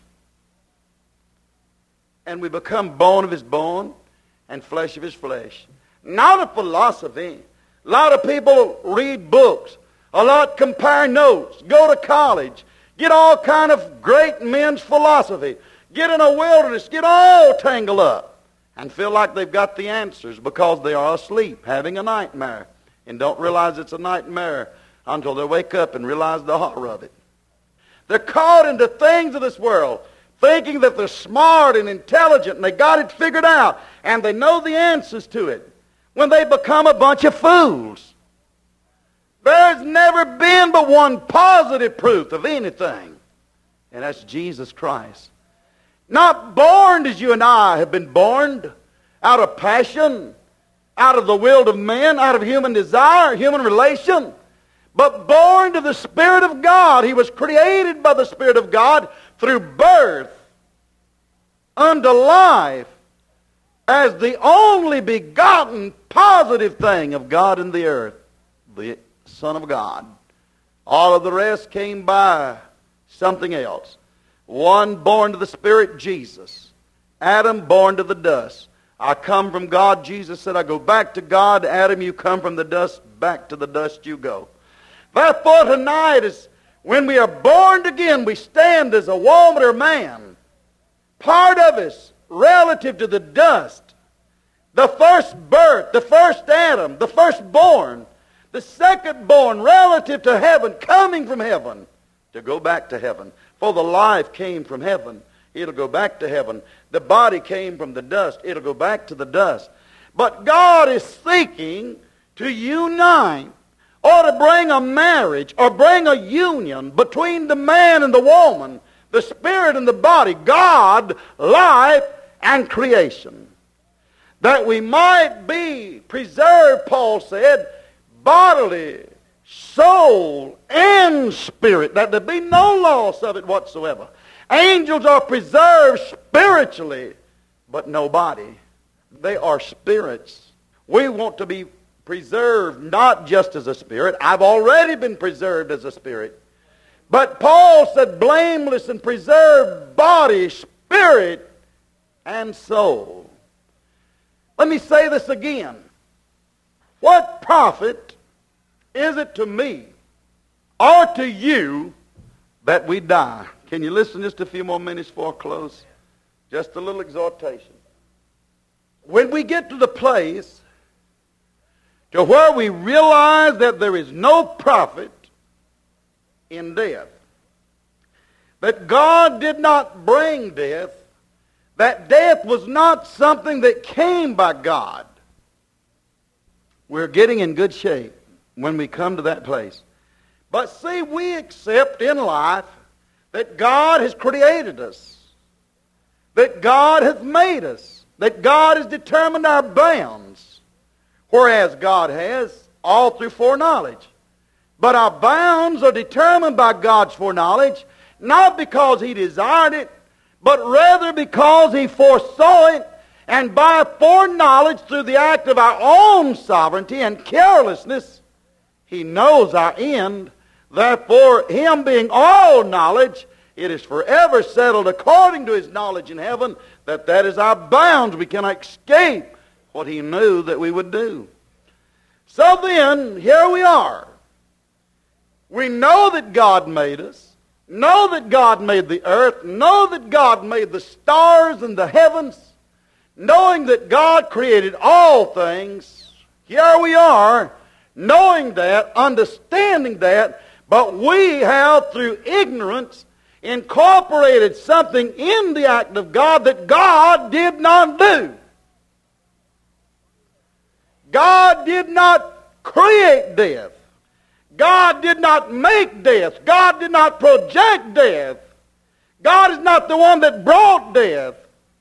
And we become bone of His bone and flesh of His flesh. Not a philosophy. A lot of people read books. A lot compare notes. Go to college. Get all kind of great men's philosophy. Get in a wilderness. Get all tangled up. And feel like they've got the answers because they are asleep, having a nightmare. And don't realize it's a nightmare until they wake up and realize the horror of it. They're caught into things of this world, thinking that they're smart and intelligent and they got it figured out and they know the answers to it, when they become a bunch of fools. There's never been but one positive proof of anything, and that's Jesus Christ. Not born as you and I have been born, out of passion, out of the will of men, out of human desire, human relation, but born of the Spirit of God. He was created by the Spirit of God through birth unto life as the only begotten positive thing of God in the earth, the Son of God. All of the rest came by something else. One born to the Spirit, Jesus. Adam born to the dust. I come from God. Jesus said, I go back to God. Adam, you come from the dust. Back to the dust you go. Therefore tonight, is when we are born again, we stand as a woman or man. Part of us relative to the dust. The first birth, the first Adam, the firstborn, The second born relative to heaven, coming from heaven to go back to heaven. For the life came from heaven. It'll go back to heaven. The body came from the dust. It'll go back to the dust. But God is seeking to unite or to bring a marriage or bring a union between the man and the woman, the spirit and the body, God, life, and creation. That we might be preserved, Paul said, bodily, soul, and spirit, that there be no loss of it whatsoever. Angels are preserved spiritually, but no body. They are spirits. We want to be preserved not just as a spirit. I've already been preserved as a spirit. But Paul said blameless and preserved body, spirit, and soul. Let me say this again. What profit is it to me or to you that we die? Can you listen just a few more minutes before I close? Just a little exhortation. When we get to the place to where we realize that there is no profit in death, that God did not bring death, that death was not something that came by God, we're getting in good shape when we come to that place. But see, we accept in life that God has created us, that God has made us, that God has determined our bounds, whereas God has all through foreknowledge. But our bounds are determined by God's foreknowledge, not because He desired it, but rather because He foresaw it, and by foreknowledge through the act of our own sovereignty and carelessness, He knows our end. Therefore, Him being all knowledge, it is forever settled according to His knowledge in heaven that that is our bounds. We cannot escape what He knew that we would do. So then, here we are. We know that God made us, know that God made the earth, know that God made the stars and the heavens, knowing that God created all things. Here we are, knowing that, understanding that, but we have, through ignorance, incorporated something in the act of God that God did not do. God did not create death. God did not make death. God did not project death. God is not the one that brought death.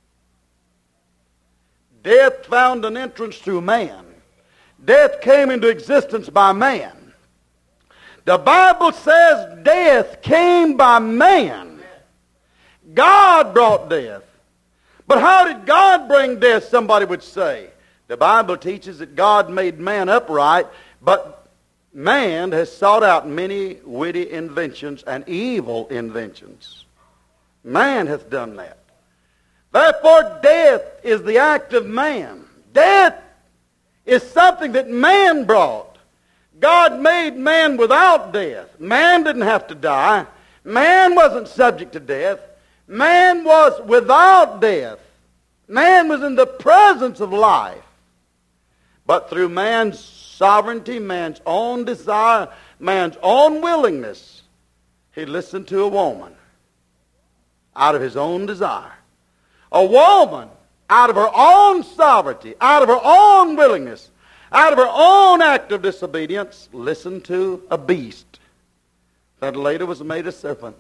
Death found an entrance through man. Death came into existence by man. The Bible says death came by man. God brought death. But how did God bring death, somebody would say? The Bible teaches that God made man upright, but man has sought out many witty inventions and evil inventions. Man hath done that. Therefore, death is the act of man. Death is something that man brought. God made man without death. Man didn't have to die. Man wasn't subject to death. Man was without death. Man was in the presence of life. But through man's sovereignty, man's own desire, man's own willingness, he listened to a woman out of his own desire. A woman, out of her own sovereignty, out of her own willingness, out of her own act of disobedience, listened to a beast that later was made a serpent.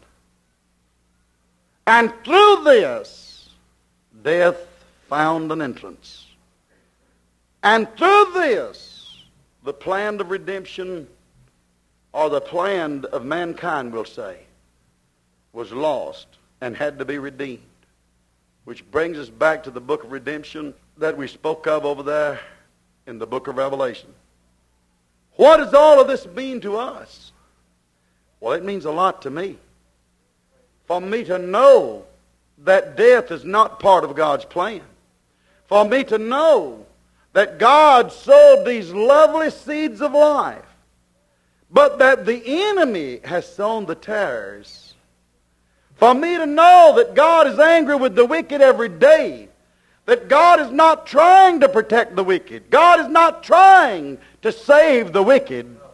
And through this, death found an entrance. And through this, the plan of redemption, or the plan of mankind, we'll say, was lost and had to be redeemed. Which brings us back to the book of redemption that we spoke of over there in the book of Revelation. What does all of this mean to us? Well, it means a lot to me. For me to know that death is not part of God's plan. For me to know that God sowed these lovely seeds of life, but that the enemy has sown the tares. For me to know that God is angry with the wicked every day, that God is not trying to protect the wicked. God is not trying to save the wicked.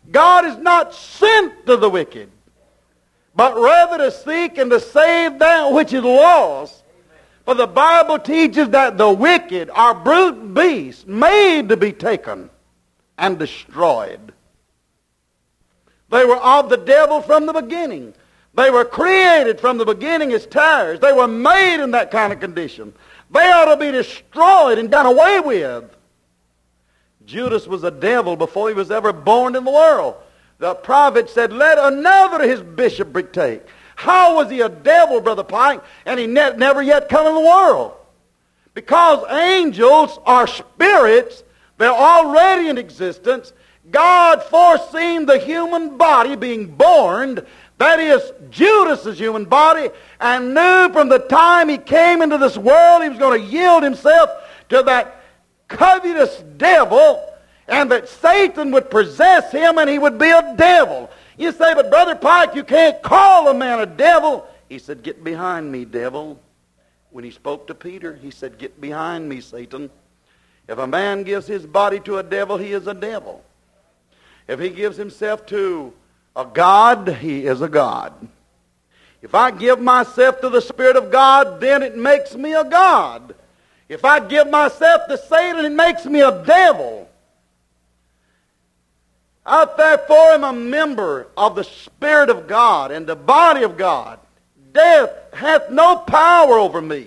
God is not sent to the wicked, but rather to seek and to save that which is lost. For the Bible teaches that the wicked are brute beasts made to be taken and destroyed. They were of the devil from the beginning. They were created from the beginning as tares. They were made in that kind of condition. They ought to be destroyed and done away with. Judas was a devil before he was ever born in the world. The prophet said, let another his bishopric take. How was he a devil, Brother Pike, and he never yet come in the world? Because angels are spirits. They're already in existence. God foreseen the human body being born, that is, Judas's human body, and knew from the time he came into this world he was going to yield himself to that covetous devil, and that Satan would possess him and he would be a devil. You say, but Brother Pike, you can't call a man a devil. He said, get behind me, devil. When he spoke to Peter, he said, get behind me, Satan. If a man gives his body to a devil, he is a devil. If he gives himself to a god, he is a god. If I give myself to the Spirit of God, then it makes me a god. If I give myself to Satan, it makes me a devil. I therefore am a member of the Spirit of God and the body of God. Death hath no power over me.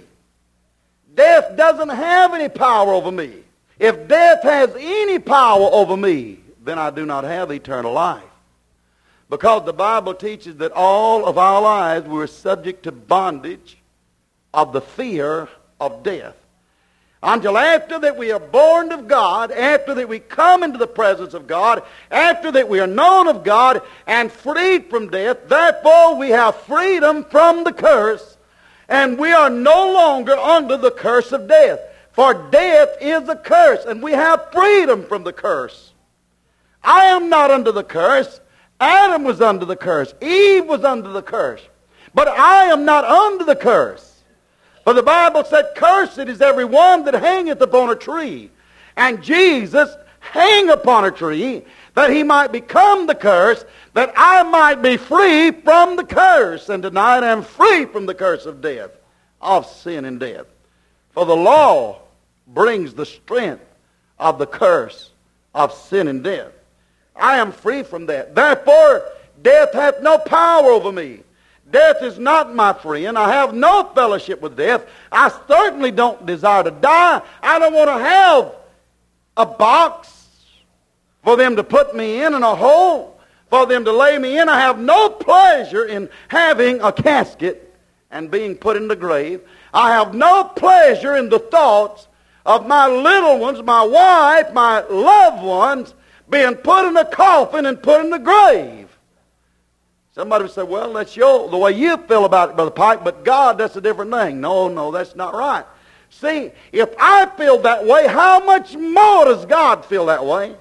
Death doesn't have any power over me. If death has any power over me, then I do not have eternal life. Because the Bible teaches that all of our lives we're subject to bondage of the fear of death. Until after that we are born of God, after that we come into the presence of God, after that we are known of God and freed from death, therefore we have freedom from the curse, and we are no longer under the curse of death. For death is a curse, and we have freedom from the curse. I am not under the curse. Adam was under the curse. Eve was under the curse. But I am not under the curse. For the Bible said, cursed is every one that hangeth upon a tree. And Jesus hang upon a tree that he might become the curse, that I might be free from the curse. And tonight I am free from the curse of death, of sin and death. For the law brings the strength of the curse of sin and death. I am free from that. Therefore, death hath no power over me. Death is not my friend. I have no fellowship with death. I certainly don't desire to die. I don't want to have a box for them to put me in and a hole for them to lay me in. I have no pleasure in having a casket and being put in the grave. I have no pleasure in the thoughts of my little ones, my wife, my loved ones, being put in a coffin and put in the grave. Somebody would say, well, that's the way you feel about it, Brother Pike, but God, that's a different thing. No, that's not right. See, if I feel that way, how much more does God feel that way?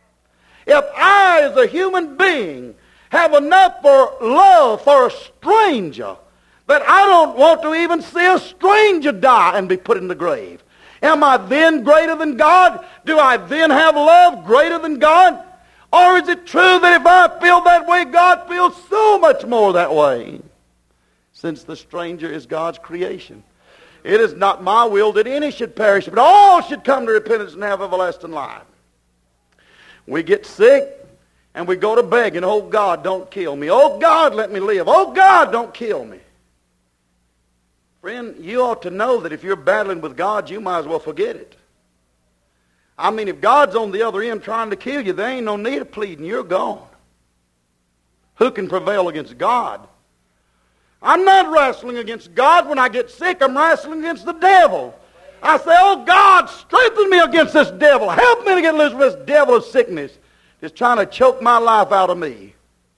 If I, as a human being, have enough for love for a stranger that I don't want to even see a stranger die and be put in the grave, am I then greater than God? Do I then have love greater than God? Or is it true that if I feel that way, God feels so much more that way? Since the stranger is God's creation. It is not my will that any should perish, but all should come to repentance and have everlasting life. We get sick and we go to begging, oh God, don't kill me. Oh God, let me live. Oh God, don't kill me. Friend, you ought to know that if you're battling with God, you might as well forget it. I mean, if God's on the other end trying to kill you, there ain't no need of pleading. You're gone. Who can prevail against God? I'm not wrestling against God. When I get sick, I'm wrestling against the devil. I say, oh God, strengthen me against this devil. Help me to get loose from this devil of sickness that's trying to choke my life out of me.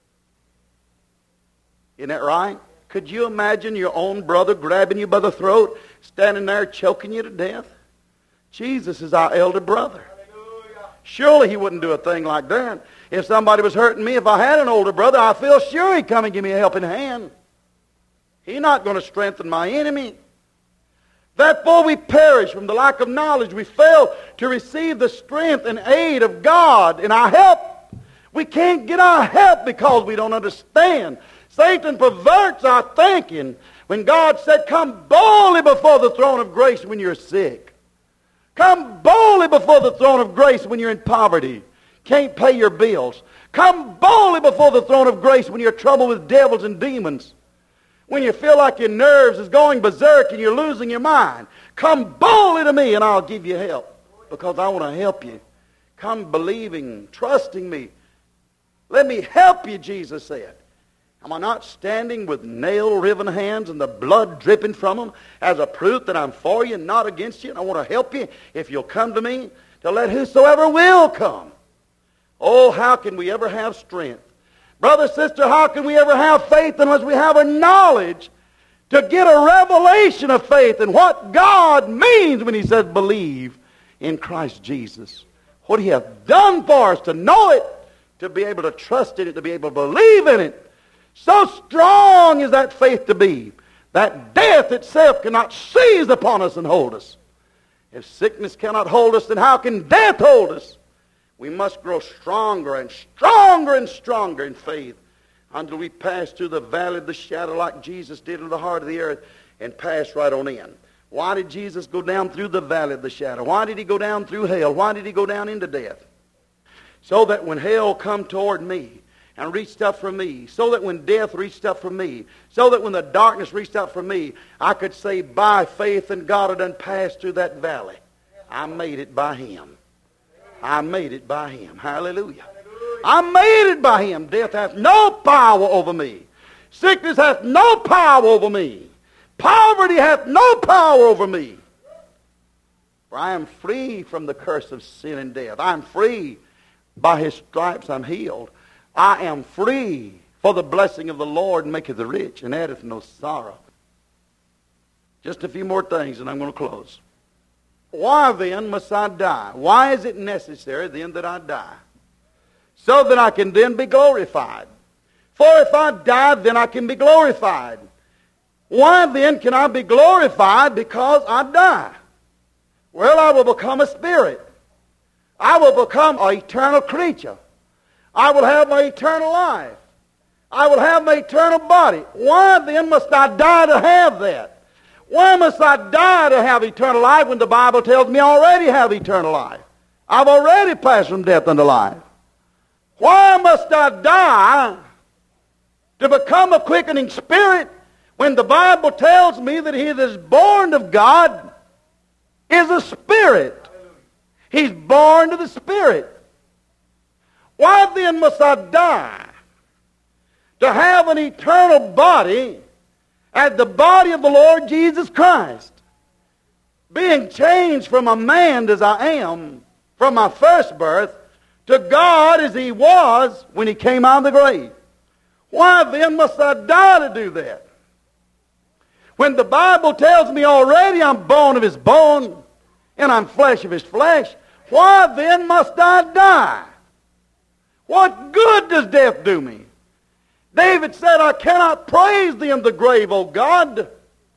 Isn't that right? Could you imagine your own brother grabbing you by the throat, standing there choking you to death? Jesus is our elder brother. Surely he wouldn't do a thing like that. If somebody was hurting me, if I had an older brother, I feel sure he'd come and give me a helping hand. He's not going to strengthen my enemy. Therefore we perish from the lack of knowledge. We fail to receive the strength and aid of God in our help. We can't get our help because we don't understand. Satan perverts our thinking when God said, come boldly before the throne of grace when you're sick. Come boldly before the throne of grace when you're in poverty, can't pay your bills. Come boldly before the throne of grace when you're troubled with devils and demons. When you feel like your nerves is going berserk and you're losing your mind. Come boldly to me and I'll give you help because I want to help you. Come believing, trusting me. Let me help you, Jesus said. Am I not standing with nail-riven hands and the blood dripping from them as a proof that I'm for you and not against you? And I want to help you if you'll come to me to let whosoever will come. Oh, how can we ever have strength? Brother, sister, how can we ever have faith unless we have a knowledge to get a revelation of faith and what God means when He says believe in Christ Jesus? What He hath done for us, to know it, to be able to trust in it, to be able to believe in it. So strong is that faith to be that death itself cannot seize upon us and hold us. If sickness cannot hold us, then how can death hold us? We must grow stronger and stronger and stronger in faith until we pass through the valley of the shadow like Jesus did in the heart of the earth and pass right on in. Why did Jesus go down through the valley of the shadow? Why did He go down through hell? Why did He go down into death? So that when hell come toward me and reached up for me, so that when death reached up for me, so that when the darkness reached up for me, I could say by faith in God I done passed through that valley. I made it by Him. I made it by Him. Hallelujah. I made it by Him. Death hath no power over me. Sickness hath no power over me. Poverty hath no power over me. For I am free from the curse of sin and death. I am free. By His stripes I'm healed. I am free, for the blessing of the Lord maketh rich and addeth no sorrow. Just a few more things and I'm going to close. Why then must I die? Why is it necessary then that I die? So that I can then be glorified. For if I die, then I can be glorified. Why then can I be glorified? Because I die. Well, I will become a spirit. I will become an eternal creature. I will have my eternal life. I will have my eternal body. Why then must I die to have that? Why must I die to have eternal life when the Bible tells me I already have eternal life? I've already passed from death unto life. Why must I die to become a quickening spirit when the Bible tells me that he that is born of God is a spirit? He's born to the Spirit. Why then must I die to have an eternal body as the body of the Lord Jesus Christ? Being changed from a man as I am, from my first birth, to God as He was when He came out of the grave. Why then must I die to do that? When the Bible tells me already I'm bone of His bone, and I'm flesh of His flesh, why then must I die? What good does death do me? David said, I cannot praise Thee in the grave, O God.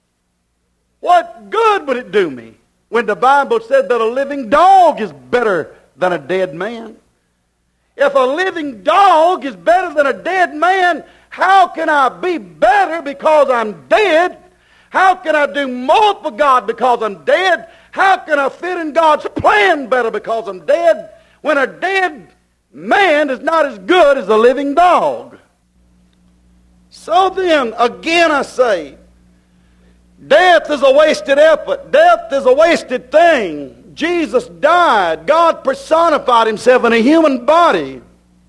What good would it do me when the Bible said that a living dog is better than a dead man? If a living dog is better than a dead man, how can I be better because I'm dead? How can I do more for God because I'm dead? How can I fit in God's plan better because I'm dead? When a dead man is not as good as a living dog. So then, again I say, death is a wasted effort. Death is a wasted thing. Jesus died. God personified Himself in a human body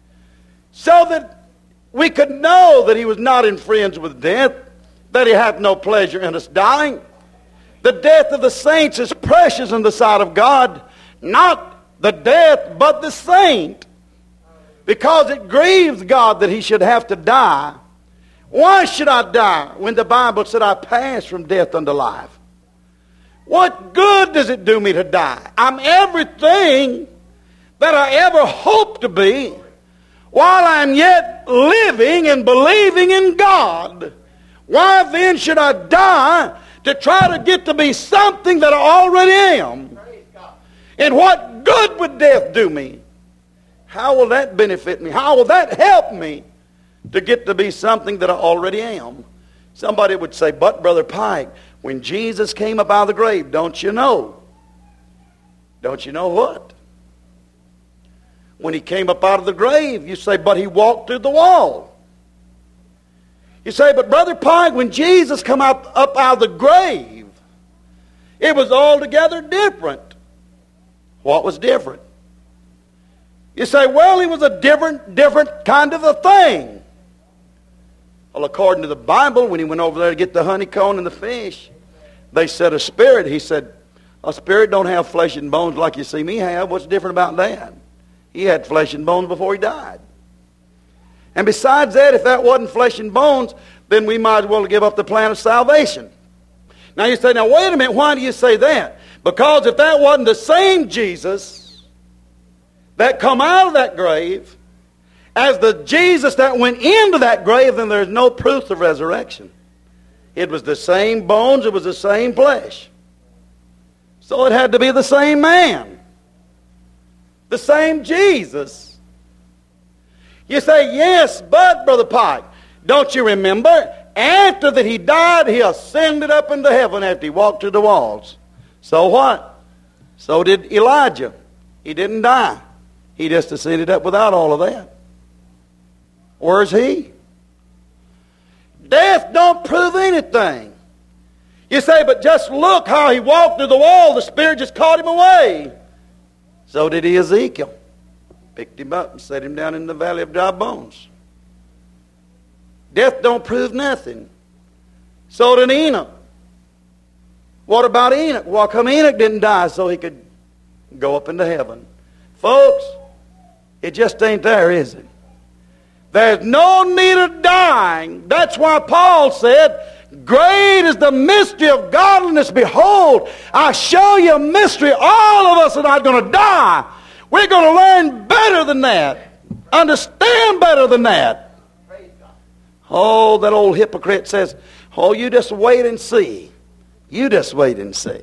so that we could know that He was not infringed with death, that He hath no pleasure in us dying. The death of the saints is precious in the sight of God, not the death but the saint, because it grieves God that He should have to die. Why should I die when the Bible said I passed from death unto life? What good does it do me to die? I'm everything that I ever hoped to be while I'm yet living and believing in God. Why then should I die to try to get to be something that I already am? And what good would death do me? How will that benefit me? How will that help me to get to be something that I already am? Somebody would say, but Brother Pike, when Jesus came up out of the grave, don't you know? Don't you know what? When he came up out of the grave, you say, but he walked through the wall. You say, but Brother Pike, when Jesus come up out of the grave, it was altogether different. What was different? You say, well, he was a different kind of a thing. Well, according to the Bible, when he went over there to get the honeycomb and the fish, they said a spirit. He said, a spirit don't have flesh and bones like you see me have. What's different about that? He had flesh and bones before he died. And besides that, if that wasn't flesh and bones, then we might as well give up the plan of salvation. Now you say, now wait a minute, why do you say that? Because if that wasn't the same Jesus that come out of that grave as the Jesus that went into that grave, then there's no proof of resurrection. It was the same bones, it was the same flesh. So it had to be the same man. The same Jesus. You say, yes, but Brother Pike, don't you remember? After that he died, he ascended up into heaven after he walked through the walls. So what? So did Elijah. He didn't die. He just ascended up without all of that. Where's he? Death don't prove anything. You say, but just look how he walked through the wall. The Spirit just caught him away. So did Ezekiel. Picked him up and set him down in the valley of dry bones. Death don't prove nothing. So did Enoch. What about Enoch? Well, come Enoch didn't die so he could go up into heaven. Folks, it just ain't there, is it? There's no need of dying. That's why Paul said, great is the mystery of godliness. Behold, I show you a mystery. All of us are not going to die. We're going to learn better than that. Understand better than that. Oh, that old hypocrite says, oh, you just wait and see. You just wait and see.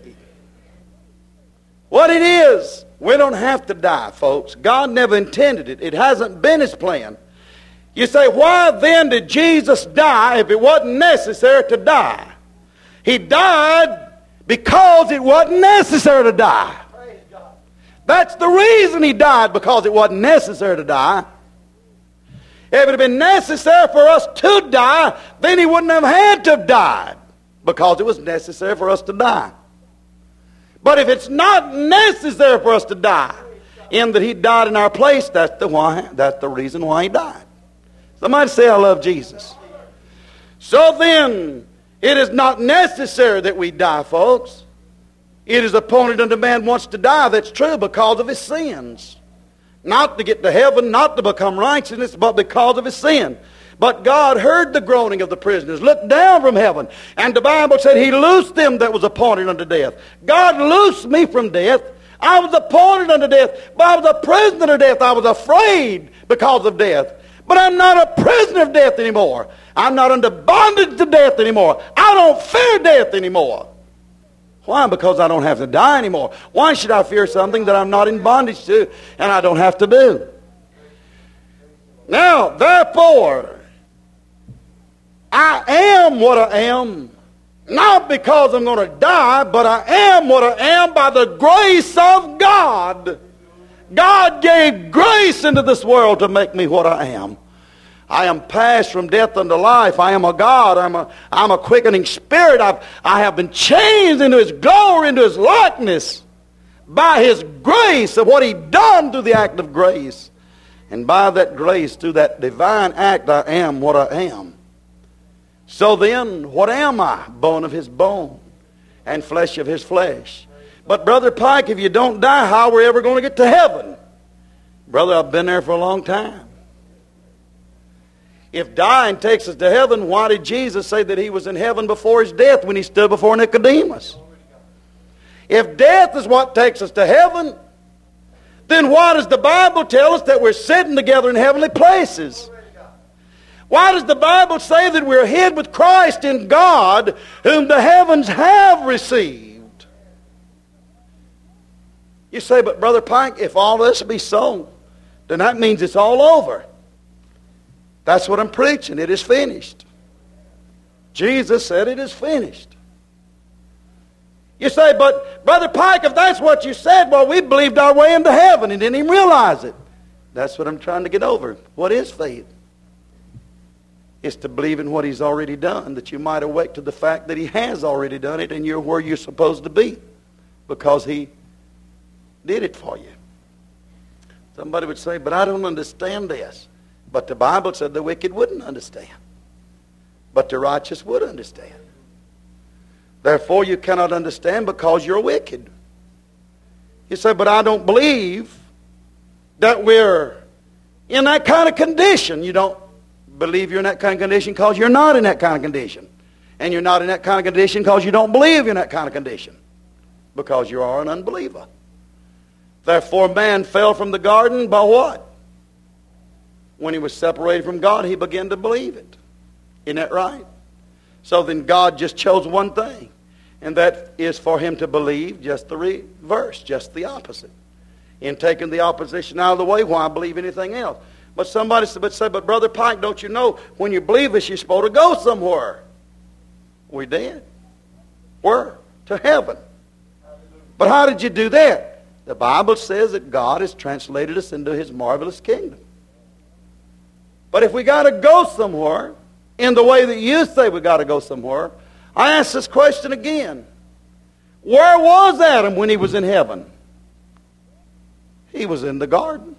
What it is, we don't have to die, folks. God never intended it. It hasn't been His plan. You say, why then did Jesus die if it wasn't necessary to die? He died because it wasn't necessary to die. That's the reason He died, because it wasn't necessary to die. If it had been necessary for us to die, then He wouldn't have had to have died, because it was necessary for us to die. But if it's not necessary for us to die, in that He died in our place, that's the reason why He died. Somebody say, I love Jesus. So then, it is not necessary that we die, folks. It is appointed unto man once to die. That's true, because of his sins. Not to get to heaven, not to become righteousness, but because of his sin. But God heard the groaning of the prisoners, looked down from heaven, and the Bible said He loosed them that was appointed unto death. God loosed me from death. I was appointed unto death, but I was a prisoner of death. I was afraid because of death. But I'm not a prisoner of death anymore. I'm not under bondage to death anymore. I don't fear death anymore. Why? Because I don't have to die anymore. Why should I fear something that I'm not in bondage to and I don't have to do? Now, therefore, I am what I am, not because I'm going to die, but I am what I am by the grace of God. God gave grace into this world to make me what I am. I am passed from death unto life. I am a God. I'm a quickening spirit. I have been changed into His glory, into His likeness, by His grace of what He done through the act of grace. And by that grace, through that divine act, I am what I am. So then, what am I? Bone of His bone and flesh of His flesh. But Brother Pike, if you don't die, how are we ever going to get to heaven? Brother, I've been there for a long time. If dying takes us to heaven, why did Jesus say that He was in heaven before His death when He stood before Nicodemus? If death is what takes us to heaven, then why does the Bible tell us that we're sitting together in heavenly places? Why does the Bible say that we're hid with Christ in God, whom the heavens have received? You say, but Brother Pike, if all this be so, then that means it's all over. That's what I'm preaching. It is finished. Jesus said it is finished. You say, but Brother Pike, if that's what you said, well, we believed our way into heaven and didn't even realize it. That's what I'm trying to get over. What is faith? It's to believe in what He's already done, that you might awake to the fact that He has already done it and you're where you're supposed to be because He did it for you. Somebody would say, but I don't understand this. But the Bible said the wicked wouldn't understand. But the righteous would understand. Therefore, you cannot understand because you're wicked. You say, but I don't believe that we're in that kind of condition. You don't believe you're in that kind of condition because you're not in that kind of condition. And you're not in that kind of condition because you don't believe you're in that kind of condition. Because you are an unbeliever. Therefore, man fell from the garden by what? When he was separated from God, he began to believe it. Isn't that right? So then God just chose one thing. And that is for him to believe just the reverse, just the opposite. In taking the opposition out of the way, why believe anything else? But somebody would say, but Brother Pike, don't you know, when you believe this, you're supposed to go somewhere. We did. Where? To heaven. But how did you do that? The Bible says that God has translated us into His marvelous kingdom. But if we got to go somewhere, in the way that you say we got to go somewhere, I ask this question again. Where was Adam when he was in heaven? He was in the garden.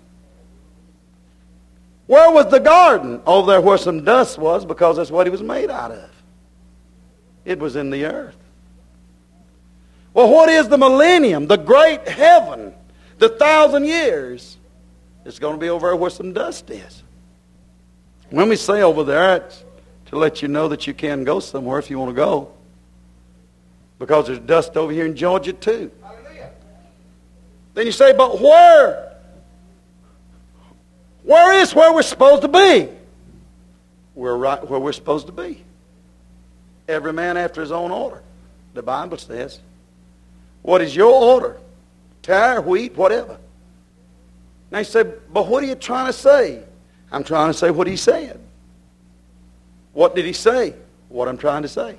Where was the garden? Over there where some dust was, because that's what he was made out of. It was in the earth. Well, what is the millennium? The great heaven, the 1,000 years. It's going to be over where some dust is. When we say over there, it's to let you know that you can go somewhere if you want to go. Because there's dust over here in Georgia too. Hallelujah. Then you say, but where? Where is where we're supposed to be? We're right where we're supposed to be. Every man after his own order. The Bible says. What is your order? Tare, wheat, whatever. Now you say, but what are you trying to say? I'm trying to say what He said. What did He say? What I'm trying to say.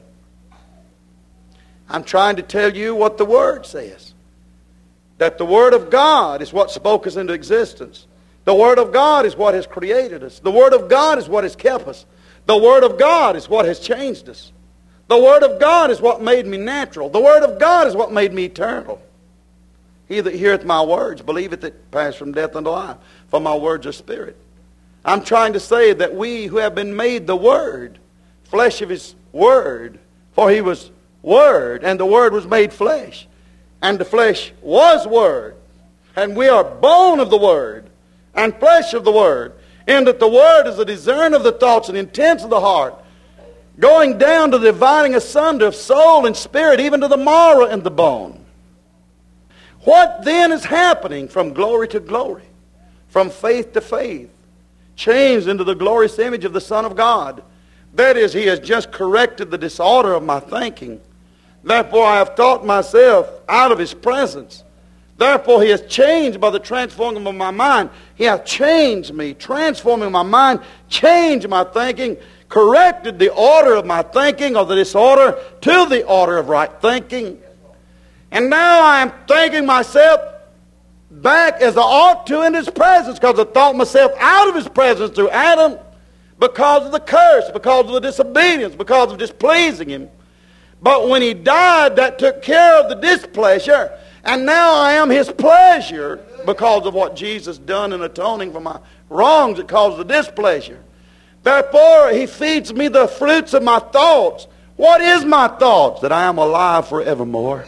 I'm trying to tell you what the Word says. That the Word of God is what spoke us into existence. The Word of God is what has created us. The Word of God is what has kept us. The Word of God is what has changed us. The Word of God is what made me natural. The Word of God is what made me eternal. He that heareth my words believeth that pass from death unto life. For my words are spirit. I'm trying to say that we who have been made the Word, flesh of His Word, for He was Word, and the Word was made flesh. And the flesh was Word. And we are bone of the Word, and flesh of the Word. And that the Word is a discerner of the thoughts and intents of the heart, going down to the dividing asunder of soul and spirit, even to the marrow and the bone. What then is happening from glory to glory, from faith to faith, changed into the glorious image of the Son of God? That is, He has just corrected the disorder of my thinking. Therefore I have taught myself out of His presence. Therefore He has changed by the transforming of my mind. He hath changed me, transforming my mind, changed my thinking, corrected the order of my thinking, or the disorder, to the order of right thinking. And now I am thinking myself back as I ought to in His presence, because I thought myself out of His presence through Adam because of the curse, because of the disobedience, because of displeasing Him. But when He died, that took care of the displeasure, and now I am His pleasure because of what Jesus done in atoning for my wrongs that caused the displeasure. Therefore, He feeds me the fruits of my thoughts. What is my thoughts? That I am alive forevermore.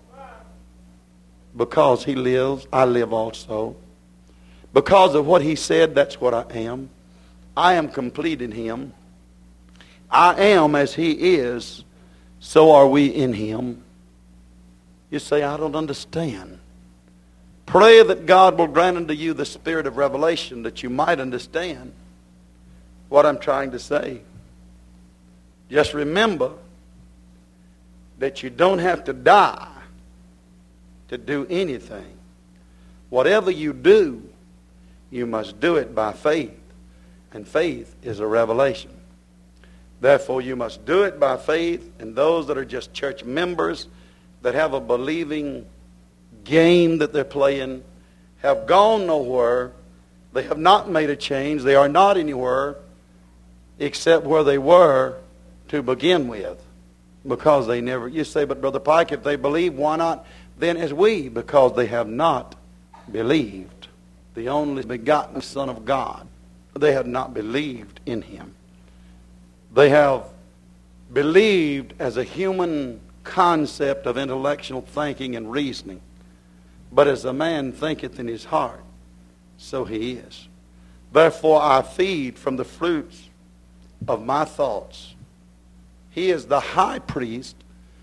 Because He lives, I live also. Because of what He said, that's what I am. I am complete in Him. I am as He is, so are we in Him. You say, I don't understand. Pray that God will grant unto you the spirit of revelation that you might understand what I'm trying to say. Just remember that you don't have to die to do anything. Whatever you do, You must do it by faith. And faith is a revelation. Therefore, you must do it by faith. And those that are just church members that have a believing game that they're playing have gone nowhere. They have not made a change. They are not anywhere except where they were to begin with. Because they never... You say, but Brother Pike, if they believe, why not then as we? Because they have not believed the only begotten Son of God. They have not believed in Him. They have believed as a human concept of intellectual thinking and reasoning. But as a man thinketh in his heart, so he is. Therefore I feed from the fruits of my thoughts. He is the high priest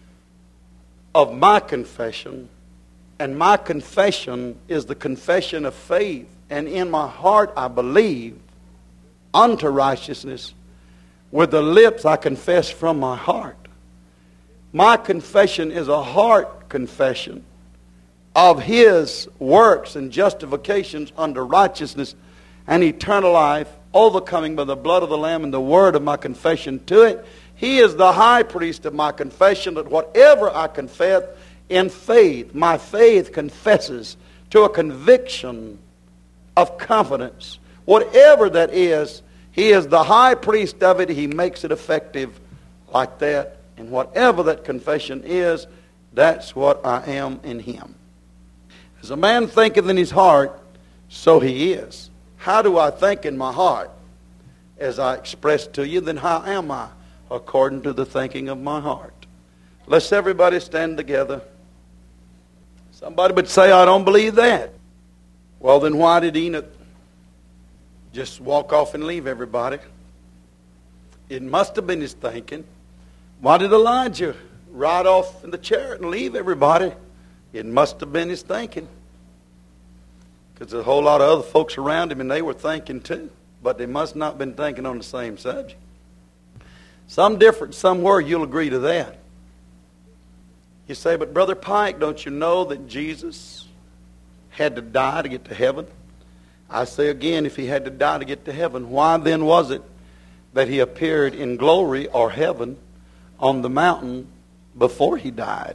of my confession, and my confession is the confession of faith. And in my heart I believe unto righteousness. With the lips I confess from my heart. My confession is a heart confession of His works and justifications unto righteousness and eternal life, overcoming by the blood of the Lamb and the word of my confession to it. He is the high priest of my confession, that whatever I confess in faith, my faith confesses to a conviction of confidence. Whatever that is, He is the high priest of it. He makes it effective like that. And whatever that confession is, that's what I am in Him. As a man thinketh in his heart, so he is. How do I think in my heart? As I expressed to you, then how am I? According to the thinking of my heart. Let's everybody stand together. Somebody would say, I don't believe that. Well, then why did Enoch just walk off and leave everybody? It must have been his thinking. Why did Elijah ride off in the chariot and leave everybody? It must have been his thinking. Because there's a whole lot of other folks around him and they were thinking too. But they must not have been thinking on the same subject. Some different somewhere, you'll agree to that. You say, but Brother Pike, don't you know that Jesus had to die to get to heaven? I say again, if He had to die to get to heaven, why then was it that He appeared in glory or heaven on the mountain before He died?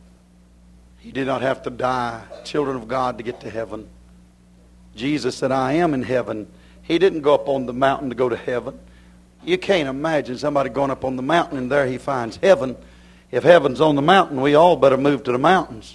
He did not have to die, children of God, to get to heaven. Jesus said, I am in heaven. He didn't go up on the mountain to go to heaven. You can't imagine somebody going up on the mountain and there he finds heaven. If heaven's on the mountain, we all better move to the mountains.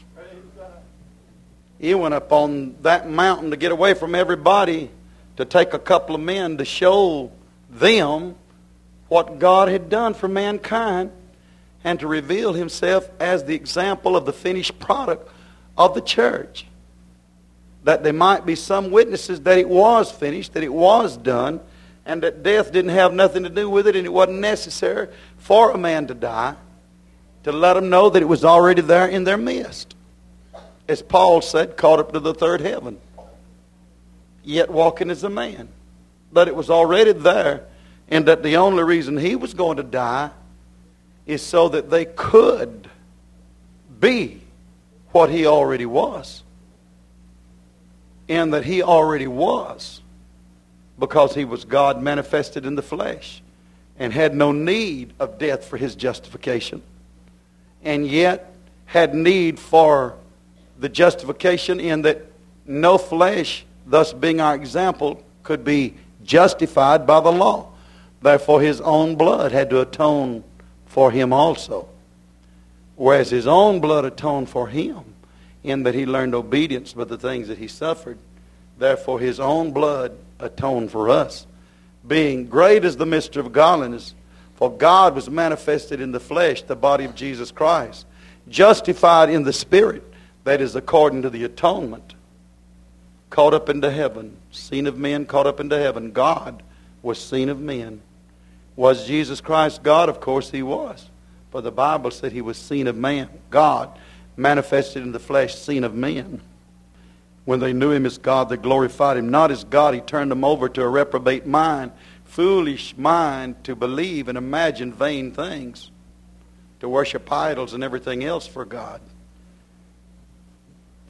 He went up on that mountain to get away from everybody, to take a couple of men to show them what God had done for mankind, and to reveal Himself as the example of the finished product of the church. That there might be some witnesses that it was finished, that it was done, and that death didn't have nothing to do with it, and it wasn't necessary for a man to die, to let them know that it was already there in their midst. As Paul said, caught up to the third heaven, yet walking as a man. That it was already there, and that the only reason he was going to die is so that they could be what he already was. And that he already was, because he was God manifested in the flesh and had no need of death for his justification, and yet had need for the justification in that no flesh, thus being our example, could be justified by the law. Therefore his own blood had to atone for him also. Whereas his own blood atoned for him in that he learned obedience by the things that he suffered. Therefore his own blood atoned for us. Being great is the mystery of godliness, for God was manifested in the flesh, the body of Jesus Christ, justified in the Spirit, that is according to the atonement, caught up into heaven, seen of men, caught up into heaven. God was seen of men. Was Jesus Christ God? Of course He was. For the Bible said He was seen of man. God manifested in the flesh, seen of men. When they knew Him as God, they glorified Him not as God. He turned them over to a reprobate mind, foolish mind, to believe and imagine vain things, to worship idols and everything else for God.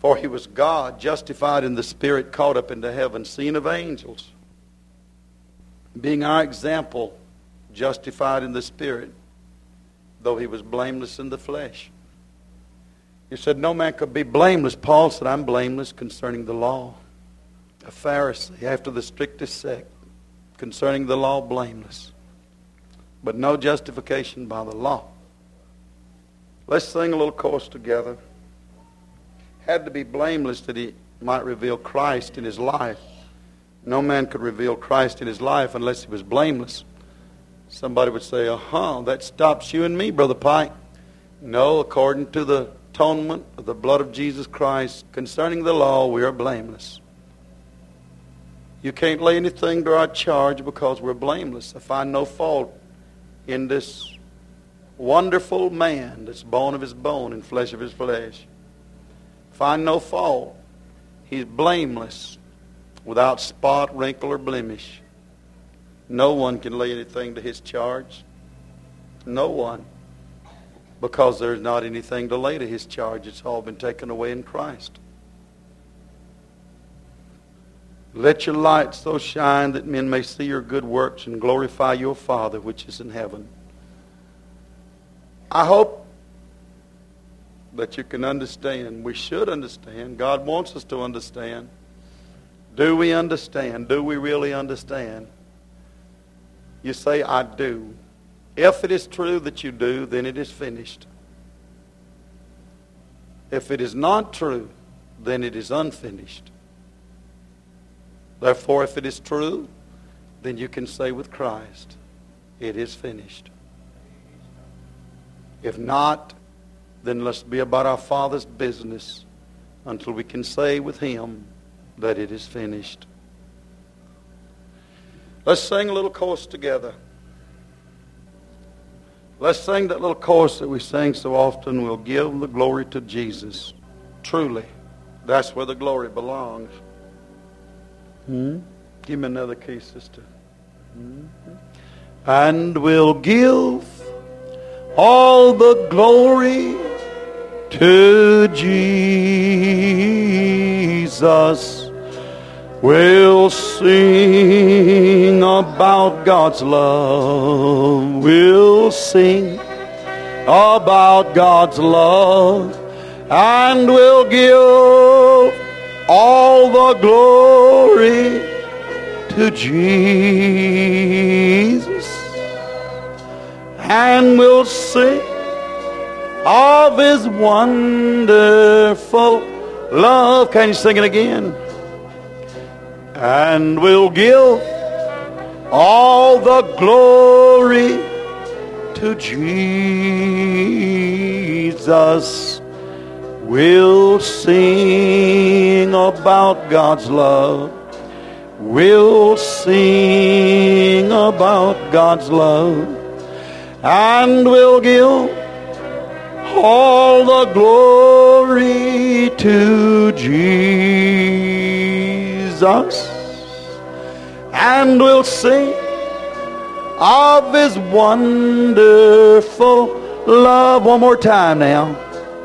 For he was God, justified in the Spirit, caught up into heaven, seen of angels, being our example, justified in the Spirit, though he was blameless in the flesh. You said no man could be blameless. Paul said, I'm blameless concerning the law. A Pharisee after the strictest sect, concerning the law, blameless. But no justification by the law. Let's sing a little chorus together. Had to be blameless that he might reveal Christ in his life. No man could reveal Christ in his life unless he was blameless. Somebody would say, that stops you and me, Brother Pike. No, according to the atonement of the blood of Jesus Christ, concerning the law, we are blameless. You can't lay anything to our charge because we're blameless. I find no fault in this wonderful man that's bone of his bone and flesh of his flesh. Find no fault. He's blameless, without spot, wrinkle, or blemish. No one can lay anything to his charge. No one. Because there's not anything to lay to his charge. It's all been taken away in Christ. Let your light so shine that men may see your good works and glorify your Father which is in heaven. I hope that you can understand. We should understand. God wants us to understand. Do we understand? Do we really understand? You say, I do. If it is true that you do, then it is finished. If it is not true, then it is unfinished. Therefore, if it is true, then you can say with Christ, it is finished. If not, then let's be about our Father's business until we can say with Him that it is finished. Let's sing a little chorus together. Let's sing that little chorus that we sing so often. We'll give the glory to Jesus. Truly, that's where the glory belongs. Give me another key, sister. And we'll give all the glory to Jesus. We'll sing about God's love. We'll sing about God's love. And we'll give all the glory to Jesus. And we'll sing of His wonderful love. Can you sing it again? And we'll give all the glory to Jesus. We'll sing about God's love. We'll sing about God's love. And we'll give all the glory to Jesus. And we'll sing of His wonderful love. One more time now.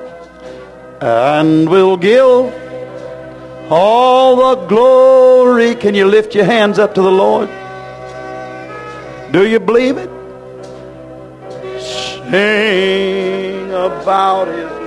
And we'll give all the glory. Can you lift your hands up to the Lord? Do you believe it? Sing about His